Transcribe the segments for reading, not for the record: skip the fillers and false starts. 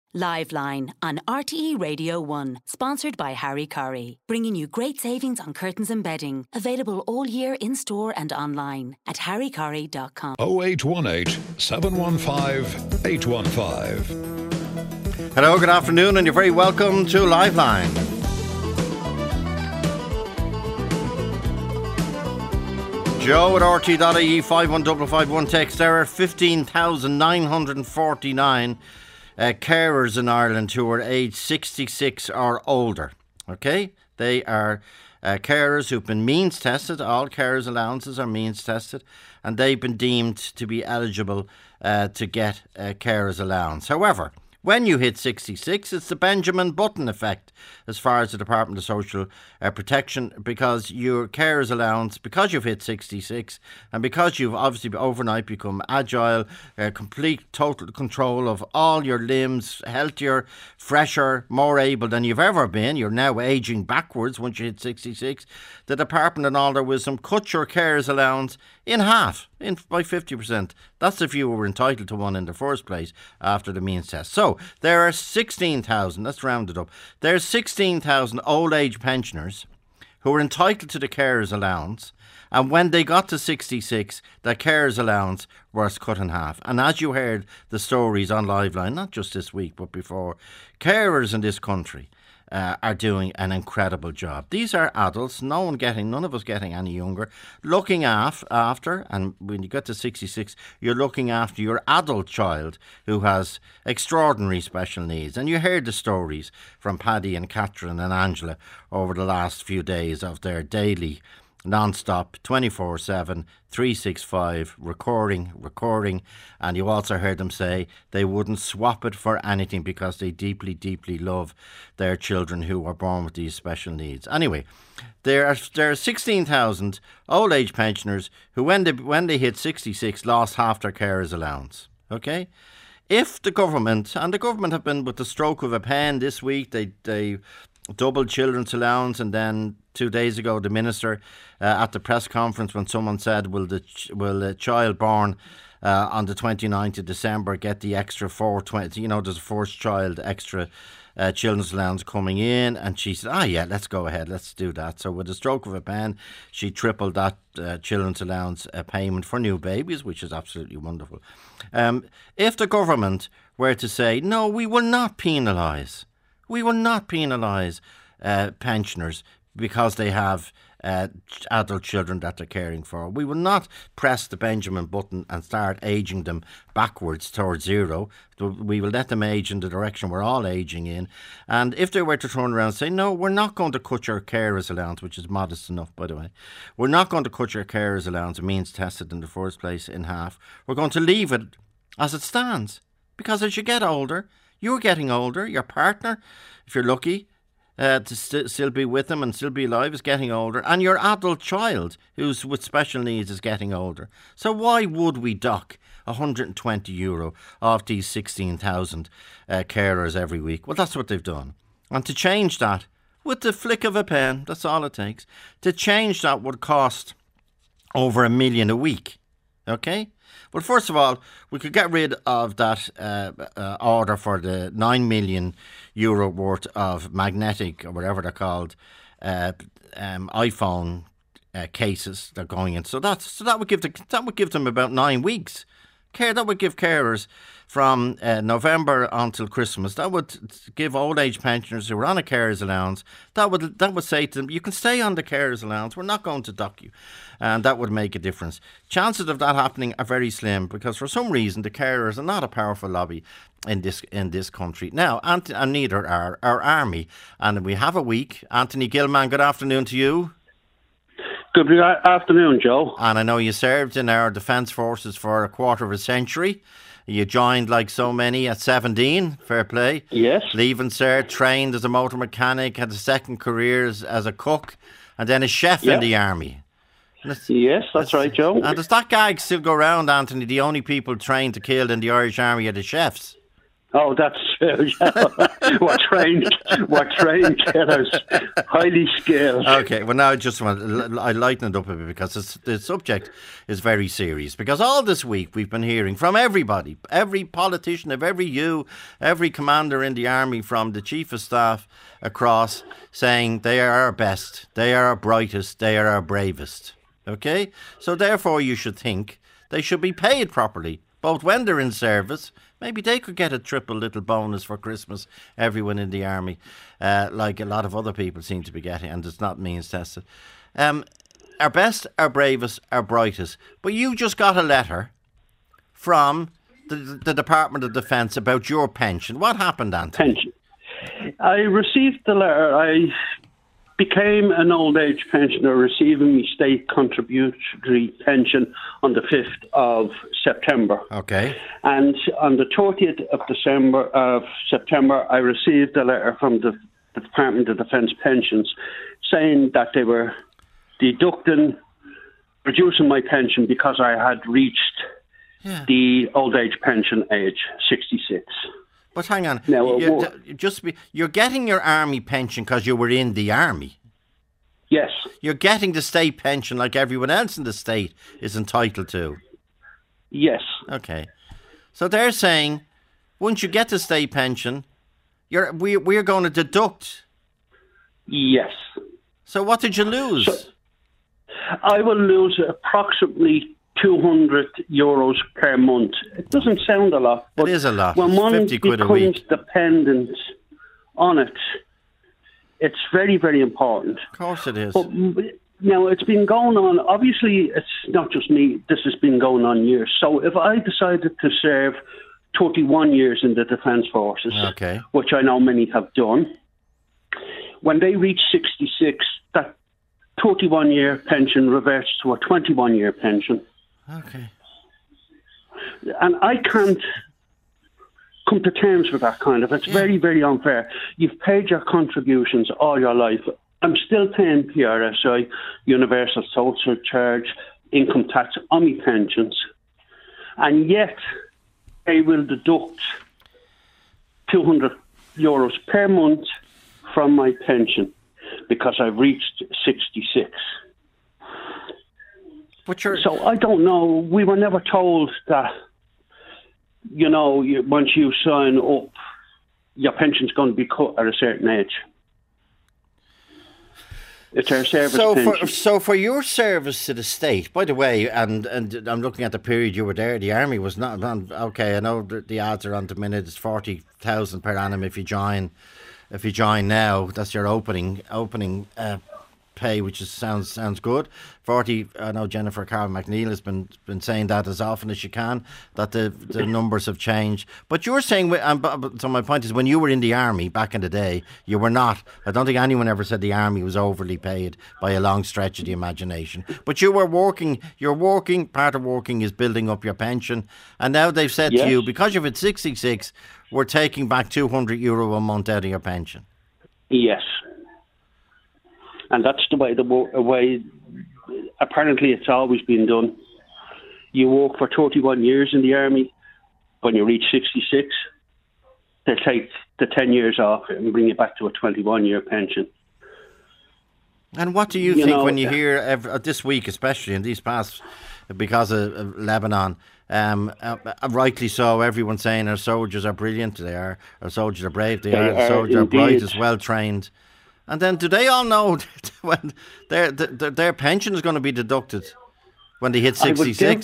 Liveline on RTE Radio 1, sponsored by Harry Curry, bringing you great savings on curtains and bedding, available all year in store and online at harrycurry.com. 0818 715 815. Hello, good afternoon, and you're very welcome to Liveline. Joe at RT.ie 51551 text error 15,949 carers in Ireland who are aged 66 or older. Okay? They are carers who've been means tested. All carers allowances are means tested, and they've been deemed to be eligible to get a carers allowance. However, when you hit 66, it's the Benjamin Button effect as far as the Department of Social Protection, because your carers allowance, because you've hit 66 and because you've obviously overnight become agile, complete total control of all your limbs, healthier, fresher, more able than you've ever been, you're now ageing backwards once you hit 66, the Department in all their wisdom cut your carers allowance in half, by 50%. That's if you were entitled to one in the first place after the means test. So there are 16,000, let's round it up, there's 16,000 old age pensioners who are entitled to the carers allowance, and when they got to 66, their carers allowance was cut in half. And as you heard the stories on Liveline, not just this week but before, carers in this country are doing an incredible job. These are adults, none of us getting any younger, looking after, and when you get to 66, you're looking after your adult child who has extraordinary special needs. And you heard the stories from Paddy and Catherine and Angela over the last few days of their daily non-stop 24/7 365 recording, and you also heard them say they wouldn't swap it for anything because they deeply love their children who are born with these special needs. Anyway, there are 16,000 old age pensioners who when they hit 66 lost half their carers allowance. Okay, if the government have been, with the stroke of a pen this week, they doubled children's allowance, and then 2 days ago the minister at the press conference, when someone said will the child born on the 29th of December get the extra 420, there's a first child extra children's allowance coming in, and she said, yeah, let's go ahead, let's do that. So with a stroke of a pen, she tripled that children's allowance payment for new babies, which is absolutely wonderful. If the government were to say, no, we will not penalise pensioners because they have adult children that they're caring for. We will not press the Benjamin Button and start ageing them backwards towards zero. We will let them age in the direction we're all aging in. And if they were to turn around and say, no, we're not going to cut your carers allowance, which is modest enough, by the way. We're not going to cut your carers allowance, means tested in the first place, in half. We're going to leave it as it stands. Because as you get older, you're getting older, your partner, if you're lucky, to still be with them and still be alive, is getting older, and your adult child who's with special needs is getting older. So why would we dock €120 off these 16,000 carers every week? Well, that's what they've done. And to change that, with the flick of a pen, that's all it takes, to change that would cost over $1 million a week. Okay? Well, first of all, we could get rid of that order for the €9 million worth of magnetic, or whatever they're called, iPhone cases they're going in. So that would give them about 9 weeks. That would give carers from November until Christmas. That would give old age pensioners who are on a carers allowance, that would say to them, you can stay on the carers allowance, we're not going to dock you. And that would make a difference. Chances of that happening are very slim, because for some reason the carers are not a powerful lobby in this country. Now, and neither are our army. And we have a week. Anthony Gilman, good afternoon to you. Good afternoon, Joe. And I know you served in our Defence Forces for a quarter of a century. You joined, like so many, at 17. Fair play. Yes. Leaving cert, trained as a motor mechanic, had a second career as a cook, and then a chef in the army. Yes, that's right, Joe. And does that gag still go around, Anthony? The only people trained to kill in the Irish Army are the chefs. Oh, that's we're trained killers, highly skilled. Okay, well now I lighten it up a bit because the subject is very serious. Because all this week we've been hearing from everybody, every politician of every commander in the army, from the chief of staff across, saying they are our best, they are our brightest, they are our bravest. Okay, so therefore you should think they should be paid properly, both when they're in service. Maybe they could get a triple little bonus for Christmas, everyone in the army, like a lot of other people seem to be getting, and it's not means tested. Our best, our bravest, our brightest. But you just got a letter from the Department of Defence about your pension. What happened, Anthony? Pension. I received the letter. I became an old age pensioner receiving my state contributory pension on the 5th of September. Okay. And on the 30th of September, I received a letter from the Department of Defence Pensions saying that they were reducing my pension because I had reached the old age pension age, 66. But hang on, now, you're getting your army pension because you were in the army. Yes. You're getting the state pension like everyone else in the state is entitled to. Yes. Okay. So they're saying, once you get the state pension, we're going to deduct. Yes. So what did you lose? So I will lose approximately €200 per month. It doesn't sound a lot, but it is a lot. When it's one 50 quid becomes a week. dependent on it, it's very, very important. Of course it is. But now, it's been going on. Obviously, it's not just me. This has been going on years. So if I decided to serve 31 years in the Defence Forces, okay, which I know many have done, when they reach 66, that 31-year pension reverts to a 21-year pension. Okay. And I can't come to terms with that kind of. It's very, very unfair. You've paid your contributions all your life. I'm still paying PRSI, Universal Social Charge, income tax on my pensions. And yet, they will deduct €200 per month from my pension because I've reached 66. So I don't know. We were never told that, once you sign up, your pension's going to be cut at a certain age. It's our service pension. So for your service to the state, by the way, and I'm looking at the period you were there, the army was not, okay, I know the odds are on the minute, it's 40,000 per annum if you join now. That's your opening pay, which sounds good. 40. I know Jennifer Carroll McNeil has been saying that as often as she can, that the numbers have changed. But you're saying, so my point is, when you were in the army back in the day, you were not. I don't think anyone ever said the army was overly paid by a long stretch of the imagination. But you were working. You're working. Part of working is building up your pension, and now they've said to you, because you're at 66, we're taking back €200 a month out of your pension. Yes. And that's the way apparently it's always been done. You work for 31 years in the army. When you reach 66, they take the 10 years off and bring you back to a 21-year pension. And what do you think when you hear this week, especially in these past, because of Lebanon, rightly so, everyone's saying our soldiers are brilliant, they are, our soldiers are brave, our soldiers are bright, as well trained. And then do they all know when their pension is going to be deducted when they hit 66?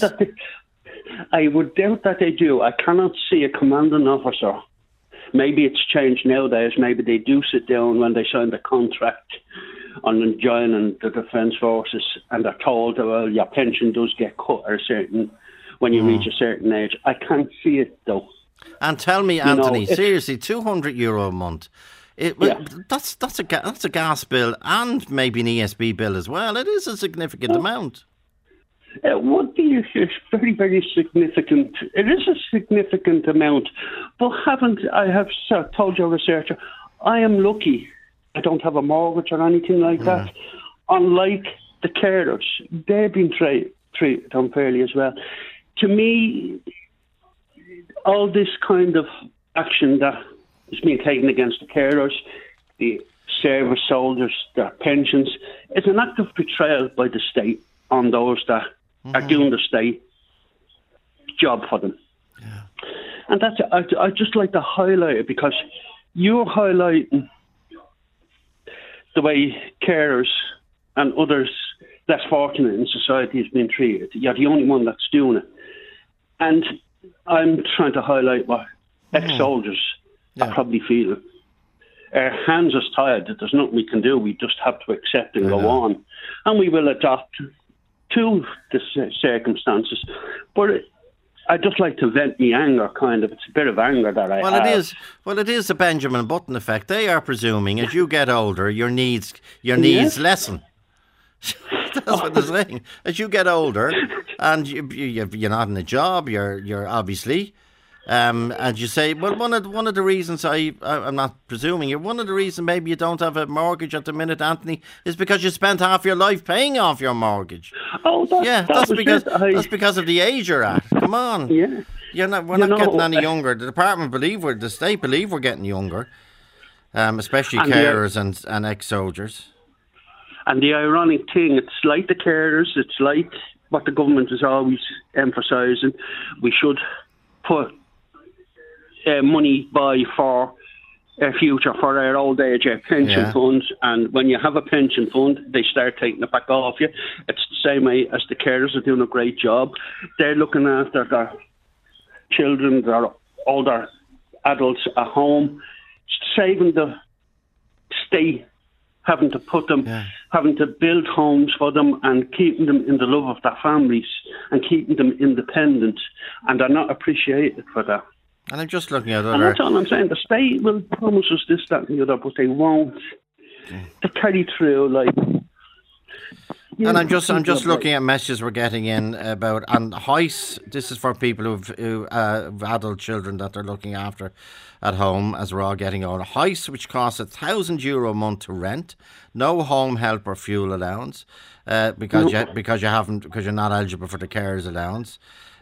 I would doubt that they do. I cannot see a commanding officer. Maybe it's changed nowadays. Maybe they do sit down when they sign the contract on joining the Defence Forces and they're told, well, your pension does get cut when you reach a certain age. I can't see it, though. And tell me, Anthony, seriously, €200 a month. That's a gas bill and maybe an ESB bill as well. It is a significant amount. It would be very, very significant. It is a significant amount. But I have told your researcher, I am lucky. I don't have a mortgage or anything like that. Unlike the carers, they've been treated unfairly as well. To me, all this kind of action that is being taken against the carers, the service soldiers, their pensions, is an act of betrayal by the state on those that are doing the state job for them. Yeah. And that's I just like to highlight it, because you're highlighting the way carers and others less fortunate in society has been treated. You're the only one that's doing it. And I'm trying to highlight what ex-soldiers are probably feeling. Our hands are tired. There's nothing we can do. We just have to accept and go on. And we will adapt to the circumstances. But I just like to vent my anger, kind of. It's a bit of anger that I have. It is the Benjamin Button effect. They are presuming as you get older, your needs lessen. That's what they're saying. As you get older, and you're not in a job, you're obviously, and you say, well, one of the reasons I'm not presuming, one of the reasons maybe you don't have a mortgage at the minute, Anthony, is because you spent half your life paying off your mortgage. Oh, that's because of the age you're at. Come on, yeah, we're not getting any younger. The the state believe we're getting younger, especially carers and ex-soldiers. And the ironic thing, it's like the carers, it's like what the government is always emphasising. We should put money by for a future, for our old age, our pension funds. And when you have a pension fund, they start taking it back off you. It's the same way as the carers are doing a great job. They're looking after their children, their older adults at home, saving the state having to put them, having to build homes for them and keeping them in the love of their families and keeping them independent, and they're not appreciated for that. And I'm just looking at and that's all I'm saying. The state will promise us this, that and the other, but they won't. They carry through, like... And I'm just looking at messages we're getting in about, and House, this is for people who have adult children that they're looking after at home as we're all getting older. House, which costs €1,000 a month to rent, no home help or fuel allowance, because you're not eligible for the carers allowance.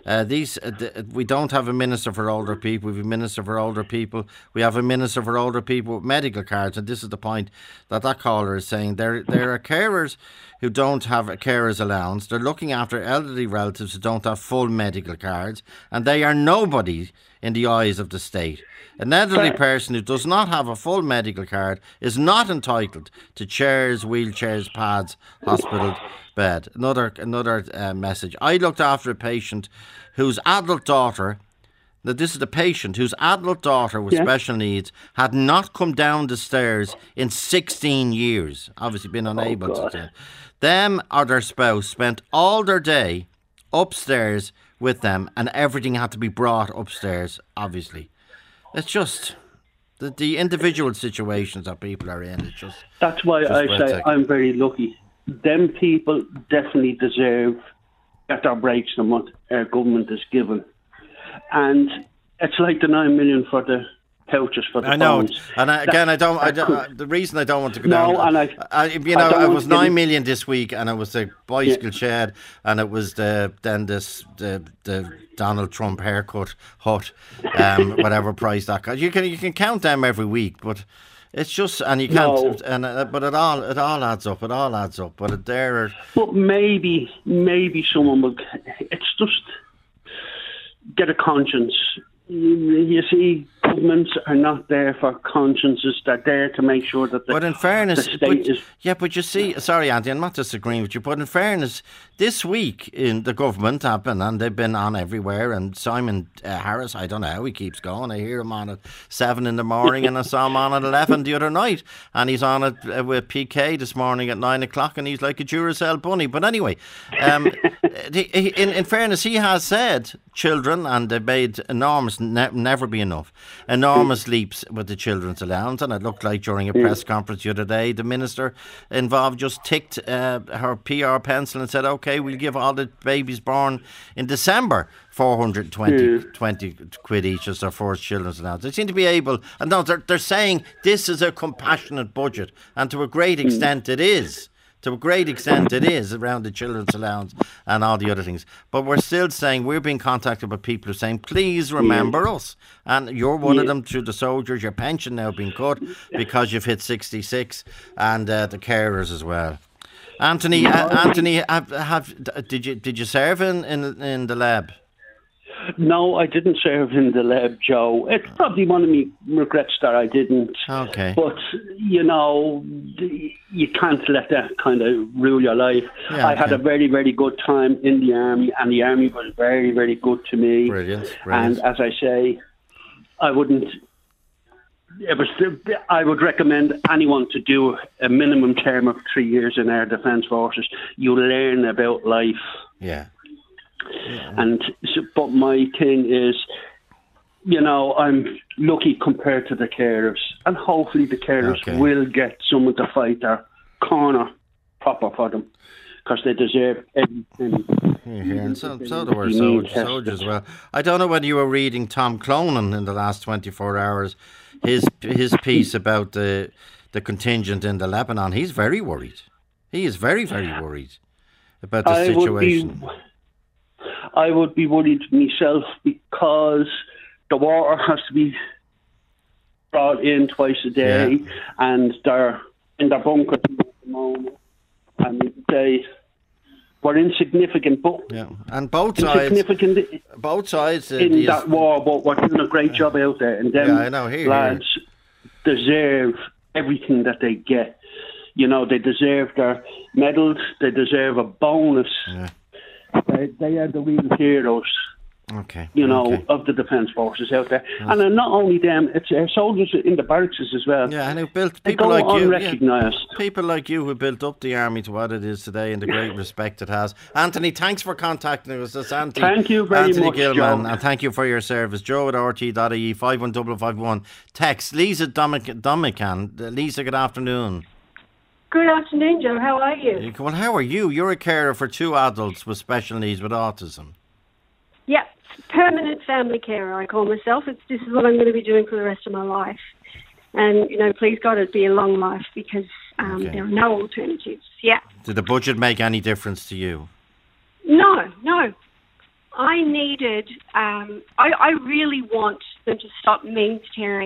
We don't have a minister for older people. We have a minister for older people. We have a minister for older people with medical cards, and this is the point that caller is saying. There are carers who don't have a carer's allowance. They're looking after elderly relatives who don't have full medical cards, and they are nobody in the eyes of the state. An elderly person who does not have a full medical card is not entitled to chairs, wheelchairs, pads, hospital bed. Another message. I looked after a patient whose adult daughter, this is the patient whose adult daughter with special needs had not come down the stairs in 16 years. Obviously been unable to do. Them or their spouse spent all their day upstairs with them, and everything had to be brought upstairs, obviously. It's just the individual situations that people are in. It's just... That's why I say I'm very lucky. Them people definitely deserve better breaks than what our government has given. And it's like the 9 million for the couches for the phones. And the reason I don't want to go down... it was 9 million this week, and it was the bicycle shed, and it was the Donald Trump haircut hut, whatever price that cost. You can count them every week, but it's just, and you can't, but it all adds up. It all adds up. But But maybe someone will. It's just get a conscience. You see, governments are not there for consciences. They're there to make sure that But in fairness, the state is... Yeah, but you see, sorry, Andy, I'm not disagreeing with you, but in fairness, this week in the government have been, and they've been on everywhere, and Simon Harris, I don't know how he keeps going. I hear him on at 7 in the morning, and I saw him on at 11 the other night, and he's on it with PK this morning at 9 o'clock, and he's like a Duracell bunny. But anyway, in fairness, he has said children, and they've made enormous, never be enough, enormous leaps with the children's allowance, and it looked like during a press conference the other day, the minister involved just ticked her PR pencil and said, OK, we'll give all the babies born in December 420 quid each as their first children's allowance. They seem to be able, and no, they're saying this is a compassionate budget, and to a great extent it is. To a great extent, it is around the children's allowance and all the other things. But we're still saying, we're being contacted by people who are saying, please remember us. And you're one of them through the soldiers. Your pension now being cut because you've hit 66, and the carers as well. Anthony, did you serve in the lab? No, I didn't serve in the lab, Joe. It's probably one of my regrets that I didn't. Okay. But, you can't let that kind of rule your life. Yeah, I had a very, very good time in the Army, and the Army was very, very good to me. Brilliant. And as I say, I would recommend anyone to do a minimum term of 3 years in our Defence Forces. You learn about life. Yeah. But my thing is, I'm lucky compared to the carers, and hopefully the carers will get someone to fight their corner proper for them, because they deserve everything. And so do our soldiers as well. I don't know whether you were reading Tom Clonan in the last 24 hours, his piece about the contingent in the Lebanon. He's very worried. He is very, very worried about the situation. I would be worried myself, because the water has to be brought in twice a day, and they're in their bunkers at the moment. And they were insignificant, but and both sides in that war, but we're doing a great job out there. And them lads deserve everything that they get. They deserve their medals. They deserve a bonus. Yeah. They are the real heroes, of the Defence Forces out there. And not only them, it's our soldiers in the barracks as well. Yeah, and who built people like you. People like you who built up the Army to what it is today, and the great respect it has. Anthony, thanks for contacting us. That's thank you very Anthony much, Gilman, Joe. and thank you for your service. Joe@rte.ie, 51551. Text Lisa Domican. Lisa, good afternoon. Good afternoon, Joe. How are you? Well, how are you? You're a carer for 2 adults with special needs with autism. Yeah, permanent family carer, I call myself. This is what I'm going to be doing for the rest of my life. And, please God, it'd be a long life, because there are no alternatives. Yeah. Did the budget make any difference to you? No. I needed, I really want them to stop means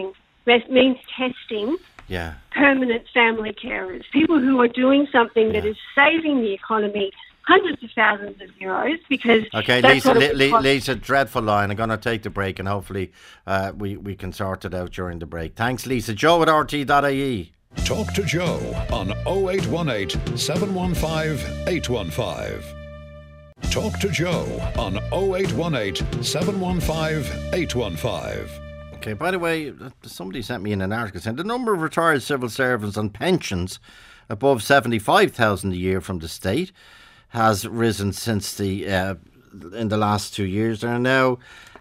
testing. Yeah. Permanent family carers, people who are doing something that is saving the economy hundreds of thousands of euros, because Lisa, dreadful line. I'm going to take the break, and hopefully we can sort it out during the break. Thanks, Lisa. Joe@rte.ie. Talk to Joe on 0818 715 815. Talk to Joe on 0818 715 815. Okay, by the way, somebody sent me in an article saying the number of retired civil servants on pensions above 75,000 a year from the state has risen since in the last 2 years. There are now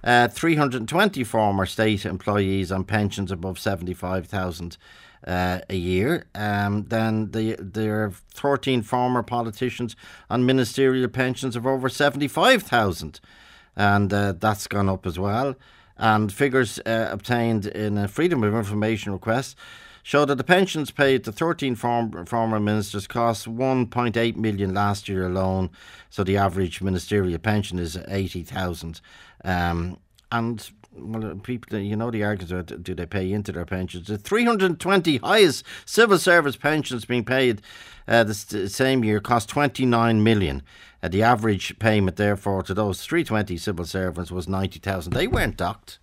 320 former state employees on pensions above 75,000 a year. Then there are 13 former politicians on ministerial pensions of over 75,000, and that's gone up as well. And figures obtained in a Freedom of Information request show that the pensions paid to 13 former ministers cost 1.8 million last year alone. So the average ministerial pension is 80,000. And people, the argument, do they pay into their pensions? The 320 highest civil service pensions being paid the same year cost 29 million. The average payment, therefore, to those 320 civil servants was 90,000. They weren't docked.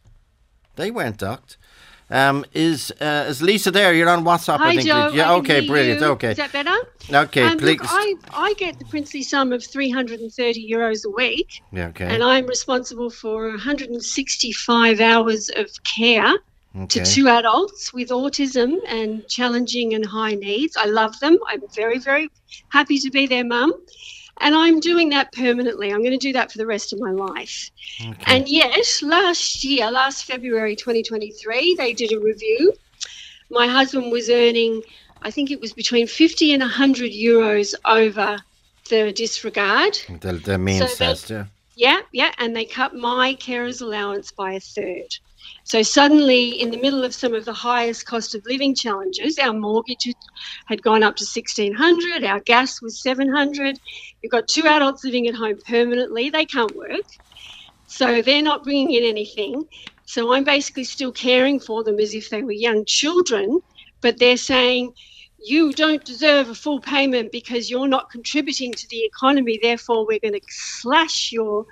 Is Lisa there? You're on WhatsApp, Hi, I think. Joe. Yeah, okay, brilliant. You. Okay. Is that better? Okay, please. Look, I get the princely sum of €330 a week. Yeah, okay. And I'm responsible for 165 hours of care to 2 adults with autism and challenging and high needs. I love them. I'm very, very happy to be their mum. And I'm doing that permanently. I'm going to do that for the rest of my life. Okay. And yet, last February 2023, they did a review. My husband was earning, I think it was between 50 and 100 euros over the disregard. The means test, yeah. Yeah, and they cut my carer's allowance by a third. So suddenly, in the middle of some of the highest cost of living challenges, our mortgage had gone up to $1,600, our gas was $700. We've got 2 adults living at home permanently. They can't work, so they're not bringing in anything. So I'm basically still caring for them as if they were young children, but they're saying, you don't deserve a full payment because you're not contributing to the economy, therefore we're going to slash your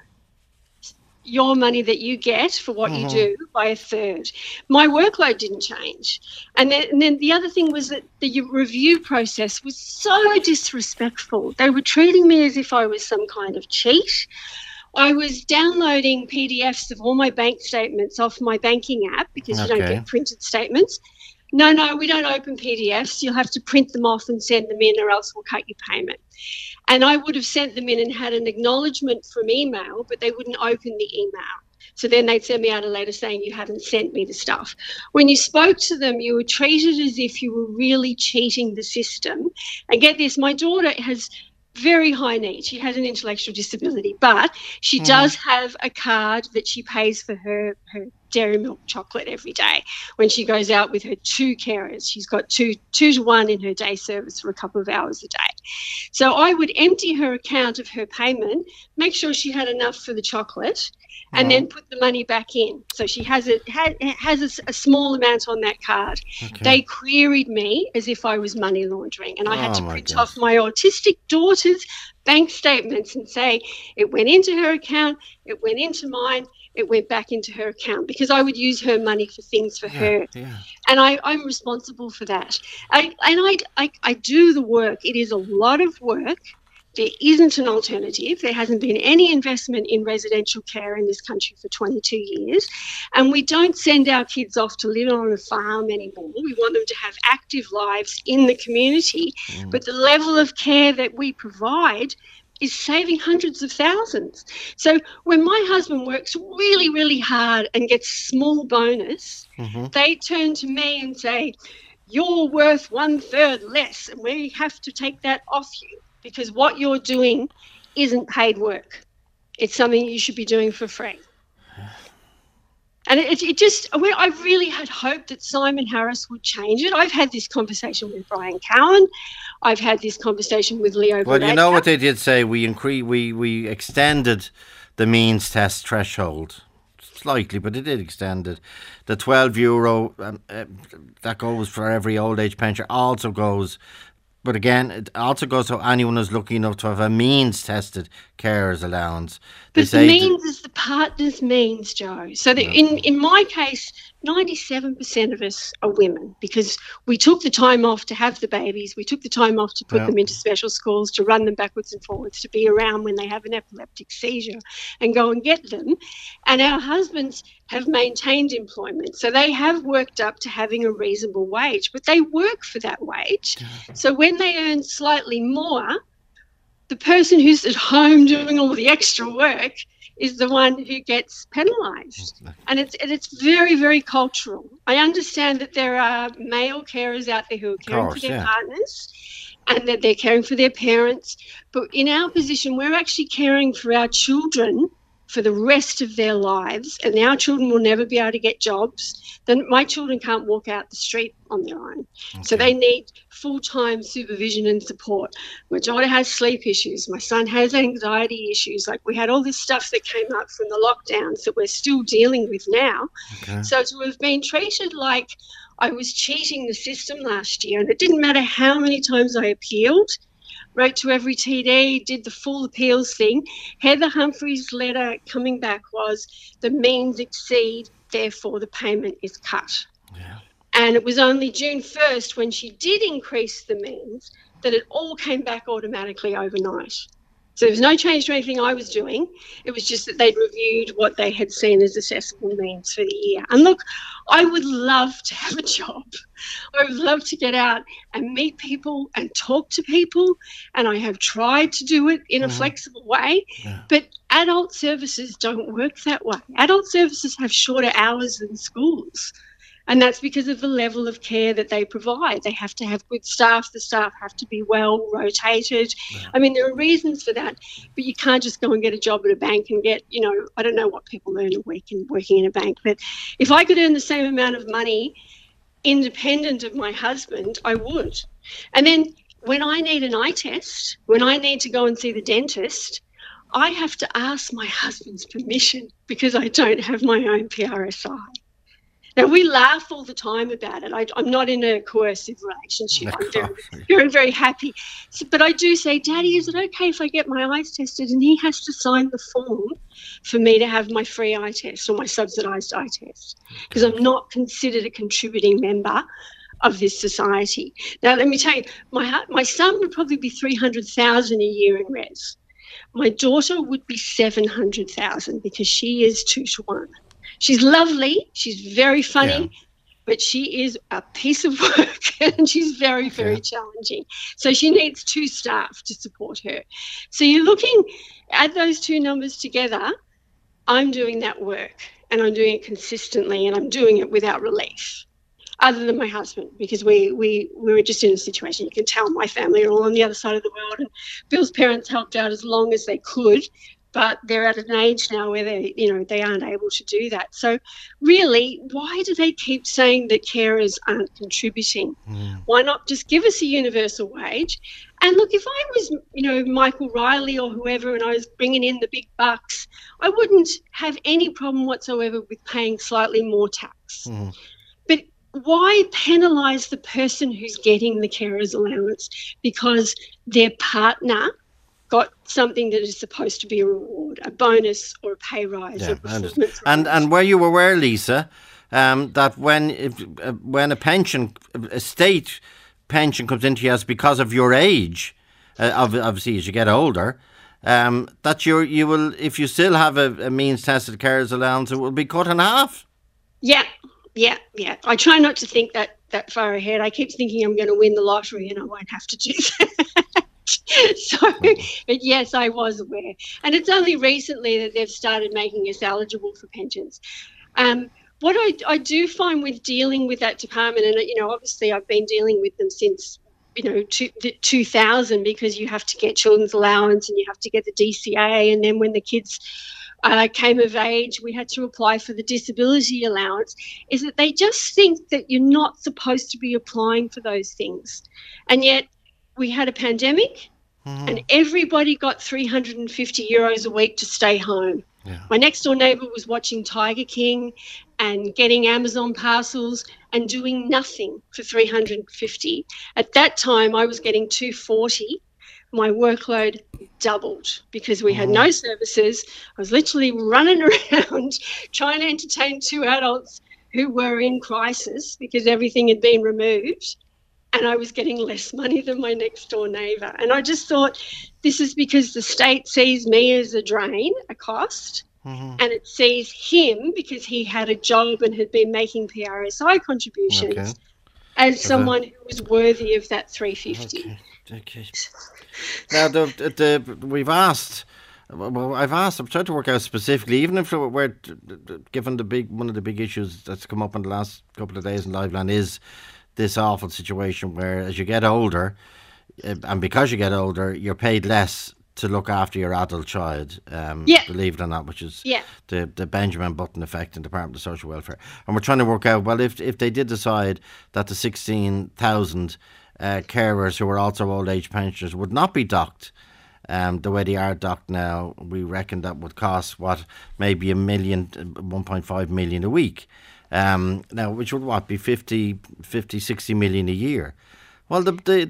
money that you get for what you do by a third. My workload didn't change. And then the other thing was that the review process was so disrespectful. They were treating me as if I was some kind of cheat. I was downloading PDFs of all my bank statements off my banking app because you don't get printed statements. No, we don't open PDFs. You'll have to print them off and send them in or else we'll cut your payment. And I would have sent them in and had an acknowledgement from email, but they wouldn't open the email. So then they'd send me out a letter saying you haven't sent me the stuff. When you spoke to them, you were treated as if you were really cheating the system. And get this, my daughter has very high needs. She has an intellectual disability, but she does have a card that she pays for her dairy milk chocolate every day when she goes out with her 2 carers. She's got 2 to 1 in her day service for a couple of hours a day. So I would empty her account of her payment, make sure she had enough for the chocolate, and then put the money back in. So she has a small amount on that card. Okay. They queried me as if I was money laundering, and I had to print off my autistic daughter's bank statements and say it went into her account, it went into mine, it went back into her account because I would use her money for things for her. Yeah. And I'm responsible for that. I do the work. It is a lot of work. There isn't an alternative. There hasn't been any investment in residential care in this country for 22 years. And we don't send our kids off to live on a farm anymore. We want them to have active lives in the community. But the level of care that we provide is saving hundreds of thousands. So when my husband works really, really hard and gets small bonus, they turn to me and say, you're worth 1/3 less and we have to take that off you because what you're doing isn't paid work. It's something you should be doing for free. And I really had hoped that Simon Harris would change it. I've had this conversation with Brian Cowan. I've had this conversation with Leo Varadkar. Well, you know what they did say? We extended the means test threshold slightly, but it did extend it. The €12 that goes for every old age pension also goes. But again, it also goes to anyone who's lucky enough to have a means-tested carer's allowance. But the means is the partner's means, Joe. So that in my case, 97% of us are women because we took the time off to have the babies. We took the time off to put them into special schools, to run them backwards and forwards, to be around when they have an epileptic seizure and go and get them. And our husbands have maintained employment. So they have worked up to having a reasonable wage, but they work for that wage. So when they earn slightly more, the person who's at home doing all the extra work is the one who gets penalised. And it's very, very cultural. I understand that there are male carers out there who are caring for their partners and that they're caring for their parents. But in our position, we're actually caring for our children for the rest of their lives, and our children will never be able to get jobs. Then my children can't walk out the street on their own. Okay. So they need full-time supervision and support. My daughter has sleep issues. My son has anxiety issues. Like we had all this stuff that came up from the lockdowns that we're still dealing with now. Okay. So to have been treated like I was cheating the system last year, and it didn't matter how many times I appealed, wrote to every TD, did the full appeals thing. Heather Humphrey's letter coming back was the means exceed, therefore the payment is cut. Yeah. And it was only June 1st when she did increase the means that it all came back automatically overnight. So there was no change to anything I was doing. It was just that they'd reviewed what they had seen as assessable means for the year. And look, I would love to have a job. I would love to get out and meet people and talk to people. And I have tried to do it in a flexible way. Yeah. But adult services don't work that way. Adult services have shorter hours than schools. And that's because of the level of care that they provide. They have to have good staff. The staff have to be well rotated. I mean, there are reasons for that, but you can't just go and get a job at a bank and get, I don't know what people earn a week in working in a bank, but if I could earn the same amount of money independent of my husband, I would. And then when I need an eye test, when I need to go and see the dentist, I have to ask my husband's permission because I don't have my own PRSI. Now, we laugh all the time about it. I'm not in a coercive relationship. I'm very, very happy. But I do say, Daddy, is it okay if I get my eyes tested? And he has to sign the form for me to have my free eye test or my subsidised eye test because I'm not considered a contributing member of this society. Now, let me tell you, my son would probably be $300,000 a year in res. My daughter would be $700,000 because she is 2 to 1. She's lovely. She's very funny, but she is a piece of work and she's very, very challenging. So she needs 2 staff to support her. So you're looking at those 2 numbers together. I'm doing that work and I'm doing it consistently and I'm doing it without relief, other than my husband, because we were just in a situation, you can tell my family are all on the other side of the world, and Bill's parents helped out as long as they could. But they're at an age now where they aren't able to do that. So really, why do they keep saying that carers aren't contributing? Why not just give us a universal wage? And look, if I was, Michael Riley or whoever, and I was bringing in the big bucks, I wouldn't have any problem whatsoever with paying slightly more tax. But why penalise the person who's getting the carer's allowance because their partner got something that is supposed to be a reward, a bonus or a pay rise or performance rise. And were you aware, Lisa, that when a state pension comes into you because of your age, obviously as you get older, that you will, if you still have a means tested carer's allowance, it will be cut in half? Yeah. I try not to think that far ahead. I keep thinking I'm going to win the lottery and I won't have to do that. So, but yes, I was aware. And it's only recently that they've started making us eligible for pensions. What I do find with dealing with that department, and, obviously I've been dealing with them since, 2000, because you have to get children's allowance and you have to get the DCA. And then when the kids came of age, we had to apply for the disability allowance, is that they just think that you're not supposed to be applying for those things. And yet we had a pandemic and everybody got €350 a week to stay home. My next door neighbour was watching Tiger King and getting Amazon parcels and doing nothing for $350. At that time, I was getting $240. My workload doubled because we had no services. I was literally running around trying to entertain 2 adults who were in crisis because everything had been removed. And I was getting less money than my next door neighbour. And I just thought, this is because the state sees me as a drain, a cost, and it sees him because he had a job and had been making PRSI contributions as someone who was worthy of that $350. Okay. Now, we've asked. Well, I've asked. I'm trying to work out specifically, even if we're given one of the big issues that's come up in the last couple of days in Liveland is this awful situation where, as you get older, and because you get older, you're paid less to look after your adult child. Believe it or not, which is the Benjamin Button effect in the Department of Social Welfare. And we're trying to work out, well, if they did decide that the 16,000 carers who are also old age pensioners would not be docked the way they are docked now, we reckon that would cost maybe $1.5 million a week. Now, which would be 50, 60 million a year. Well,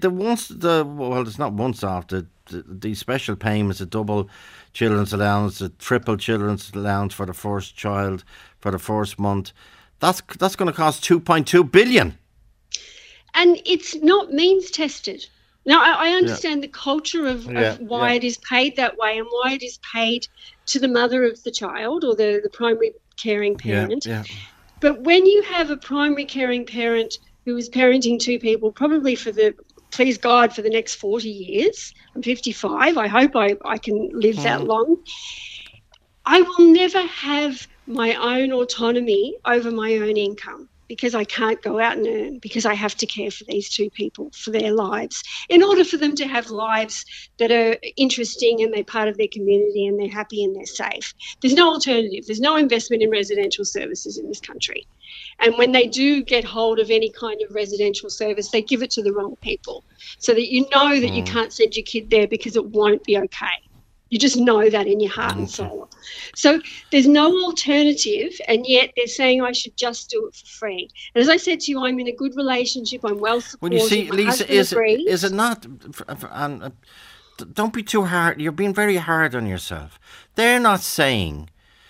it's not once off. The special payments, the double children's allowance, the triple children's allowance for the first child for the first month, that's going to cost $2.2 billion. And it's not means tested. Now, I understand the culture of why it is paid that way and why it is paid to the mother of the child or the primary caring parent. But when you have a primary caring parent who is parenting 2 people, probably please God, for the next 40 years, I'm 55, I hope I can live that long, I will never have my own autonomy over my own income because I can't go out and earn, because I have to care for these two people, for their lives, in order for them to have lives that are interesting and they're part of their community and they're happy and they're safe. There's no alternative. There's no investment in residential services in this country. And when they do get hold of any kind of residential service, they give it to the wrong people, so that you know that you can't send your kid there because it won't be okay. You just know that in your heart and soul. So there's no alternative, and yet they're saying I should just do it for free. And as I said to you, I'm in a good relationship. I'm well supported. Well, you see, Lisa, is it not? Don't be too hard. You're being very hard on yourself. They're not saying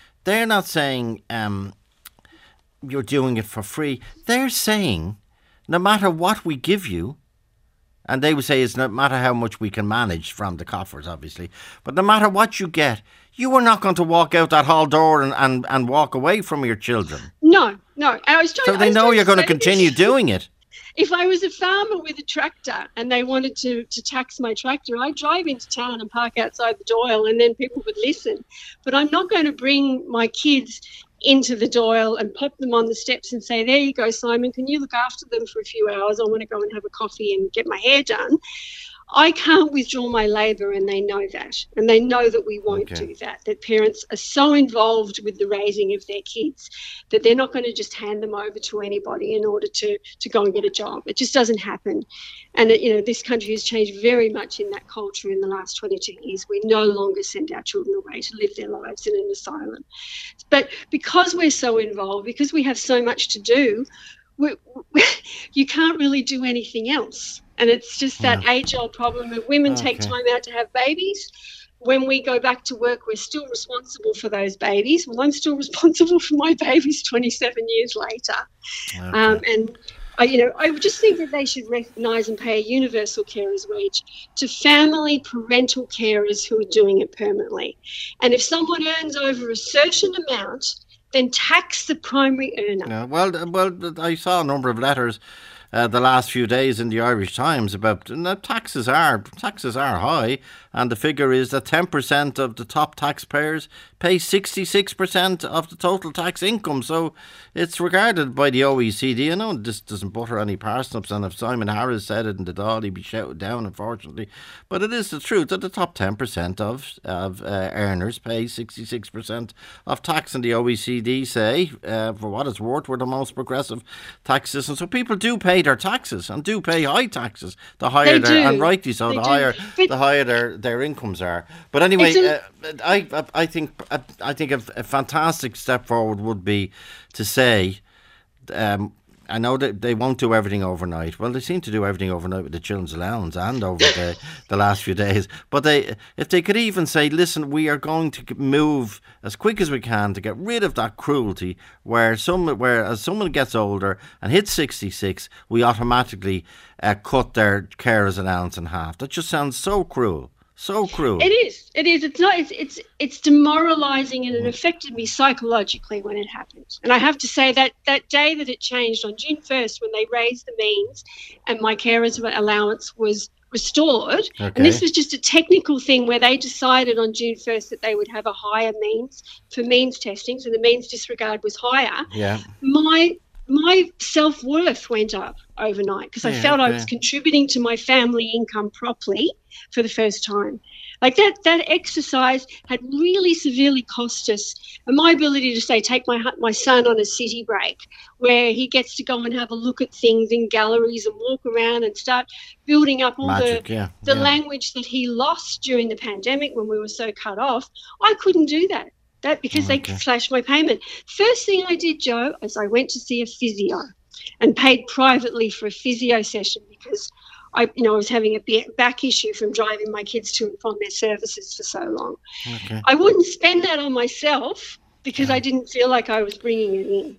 you're doing it for free. They're saying no matter what we give you. And they would say it's no matter how much we can manage from the coffers, obviously. But no matter what you get, you are not going to walk out that hall door and walk away from your children. No. So they know you're going to continue doing it. If I was a farmer with a tractor and they wanted to tax my tractor, I'd drive into town and park outside the Doyle, and then people would listen. But I'm not going to bring my kids into the Doyle and pop them on the steps and say, there you go, Simon, can you look after them for a few hours? I want to go and have a coffee and get my hair done. I can't withdraw my labour, and they know that. And they know that we won't do that, that parents are so involved with the raising of their kids that they're not going to just hand them over to anybody in order to go and get a job. It just doesn't happen. And, this country has changed very much in that culture in the last 22 years. We no longer send our children away to live their lives in an asylum. But because we're so involved, because we have so much to do, you can't really do anything else. And it's just that age-old problem of women take time out to have babies. When we go back to work, we're still responsible for those babies. Well, I'm still responsible for my babies 27 years later. And I would just think that they should recognise and pay a universal carer's wage to family parental carers who are doing it permanently. And if someone earns over a certain amount, then tax the primary earner. Yeah, well, I saw a number of letters the last few days in the Irish Times about taxes are high, and the figure is that 10% of the top taxpayers pay 66% of the total tax income. So it's regarded by the OECD. I know this doesn't butter any parsnips, and if Simon Harris said it in the Dáil, he'd be shouted down, unfortunately. But it is the truth that the top 10% of earners pay 66% of tax, and the OECD say, for what it's worth, we're the most progressive tax system. So people do pay their taxes, and do pay high taxes. The higher and rightly so, the higher their incomes are. But anyway, I think a fantastic step forward would be to say, I know that they won't do everything overnight. Well, they seem to do everything overnight with the children's allowance and over the last few days. But if they could even say, listen, we are going to move as quick as we can to get rid of that cruelty where as someone gets older and hits 66, we automatically cut their carer's allowance in half. That just sounds so cruel. So cruel. It is. It's not. It's demoralising, and it affected me psychologically when it happened. And I have to say that day that it changed on June 1st, when they raised the means, and my carer's allowance was restored. Okay. And this was just a technical thing where they decided on June 1st that they would have a higher means for means testing, so the means disregard was higher. Yeah. My self-worth went up overnight because I felt I was contributing to my family income properly for the first time. Like that exercise had really severely cost us. And my ability to say, take my son on a city break where he gets to go and have a look at things in galleries and walk around and start building up all the language that he lost during the pandemic when we were so cut off, I couldn't do that. Because they slashed my payment. First thing I did, Joe, is I went to see a physio and paid privately for a physio session because I was having a back issue from driving my kids to and from their services for so long. Okay. I wouldn't spend that on myself because I didn't feel like I was bringing it in.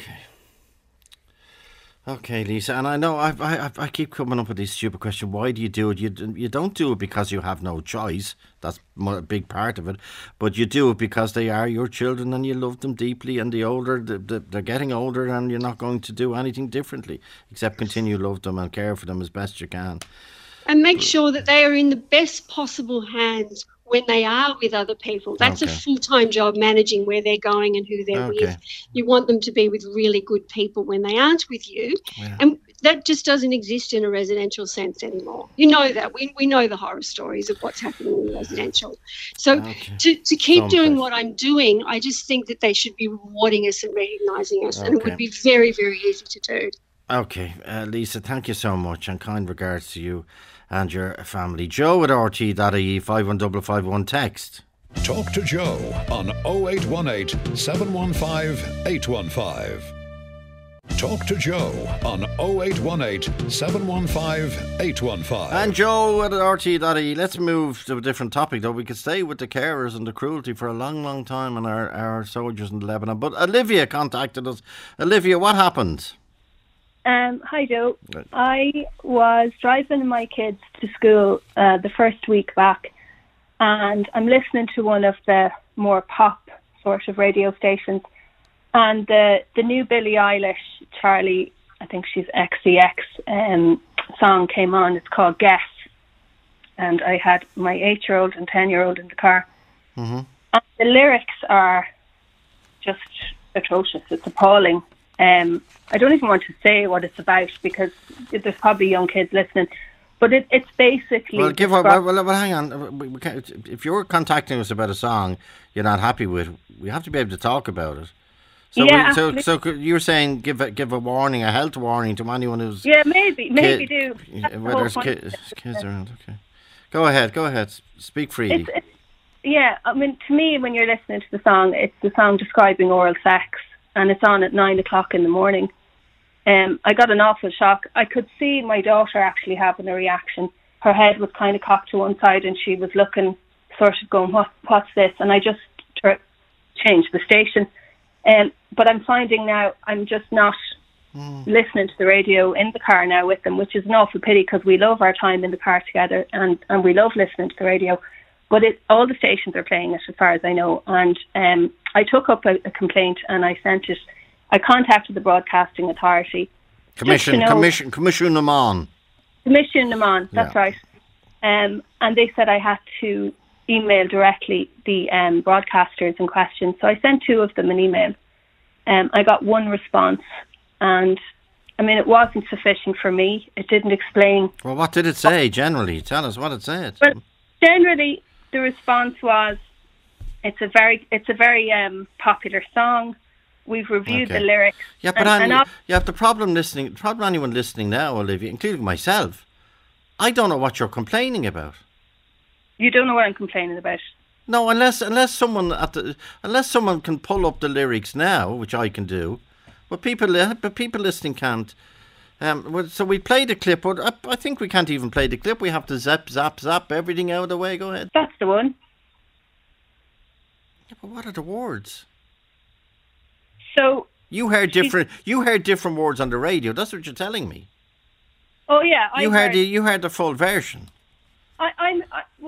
Okay, Lisa, and I know I keep coming up with this stupid question. Why do you do it? You don't do it because you have no choice. That's a big part of it. But you do it because they are your children and you love them deeply. And they're getting older, and you're not going to do anything differently except continue to love them and care for them as best you can. And make sure that they are in the best possible hands when they are with other people. That's a full-time job, managing where they're going and who they're with. You want them to be with really good people when they aren't with you. Yeah. And that just doesn't exist in a residential sense anymore. You know that. We know the horror stories of what's happening in residential. So to keep doing what I'm doing, I just think that they should be rewarding us and recognising us, and it would be very, very easy to do. Okay, Lisa, thank you so much, and kind regards to you and your family. Joe at RT.ie, 51551 text. Talk to Joe on 0818 715 815. Talk to Joe on 0818 715 815. And Joe at RT.ie, let's move to a different topic though. We could stay with the carers and the cruelty for a long, long time and our soldiers in Lebanon. But Olivia contacted us. Olivia, what happened? Hi Joe. I was driving my kids to school the first week back, and I'm listening to one of the more pop sort of radio stations, and the new Billie Eilish, Charlie, I think she's XCX, song came on. It's called Guess, and I had my 8-year-old and 10-year-old in the car. Mm-hmm. And the lyrics are just atrocious. It's appalling. I don't even want to say what it's about because there's probably young kids listening. But it's basically... Well, hang on. We can't, if you're contacting us about a song you're not happy with, we have to be able to talk about it. So, yeah, so you're saying give a warning, a health warning to anyone who's... Yeah, maybe do. Where there's kids around, okay. Go ahead. Speak freely. Yeah, I mean, to me, when you're listening to the song, it's the song describing oral sex, and it's on at 9 o'clock in the morning. I got an awful shock. I could see my daughter actually having a reaction. Her head was kind of cocked to one side and she was looking, sort of going, what's this? And I just changed the station. But I'm finding now I'm just not listening to the radio in the car now with them, which is an awful pity because we love our time in the car together and we love listening to the radio. But all the stations are playing it as far as I know. And I took up a complaint and I sent it. I contacted the Broadcasting Authority. Commission Naman. That's right. And they said I had to email directly the broadcasters in question. So I sent 2 of them an email. I got 1 response. And, I mean, it wasn't sufficient for me. It didn't explain. Well, what did it say generally? Tell us what it said. Well, generally, the response was, it's a very popular song. We've reviewed the lyrics. Yeah, but the problem anyone listening now, Olivia, including myself, I don't know what you're complaining about. You don't know what I'm complaining about? No, unless someone can pull up the lyrics now, which I can do, but people listening can't. So we played the clip, but I think we can't even play the clip. We have to zap everything out of the way. Go ahead. That's the one. Yeah, but what are the words? So you heard different words on the radio. That's what you're telling me. Oh yeah, you heard the full version. I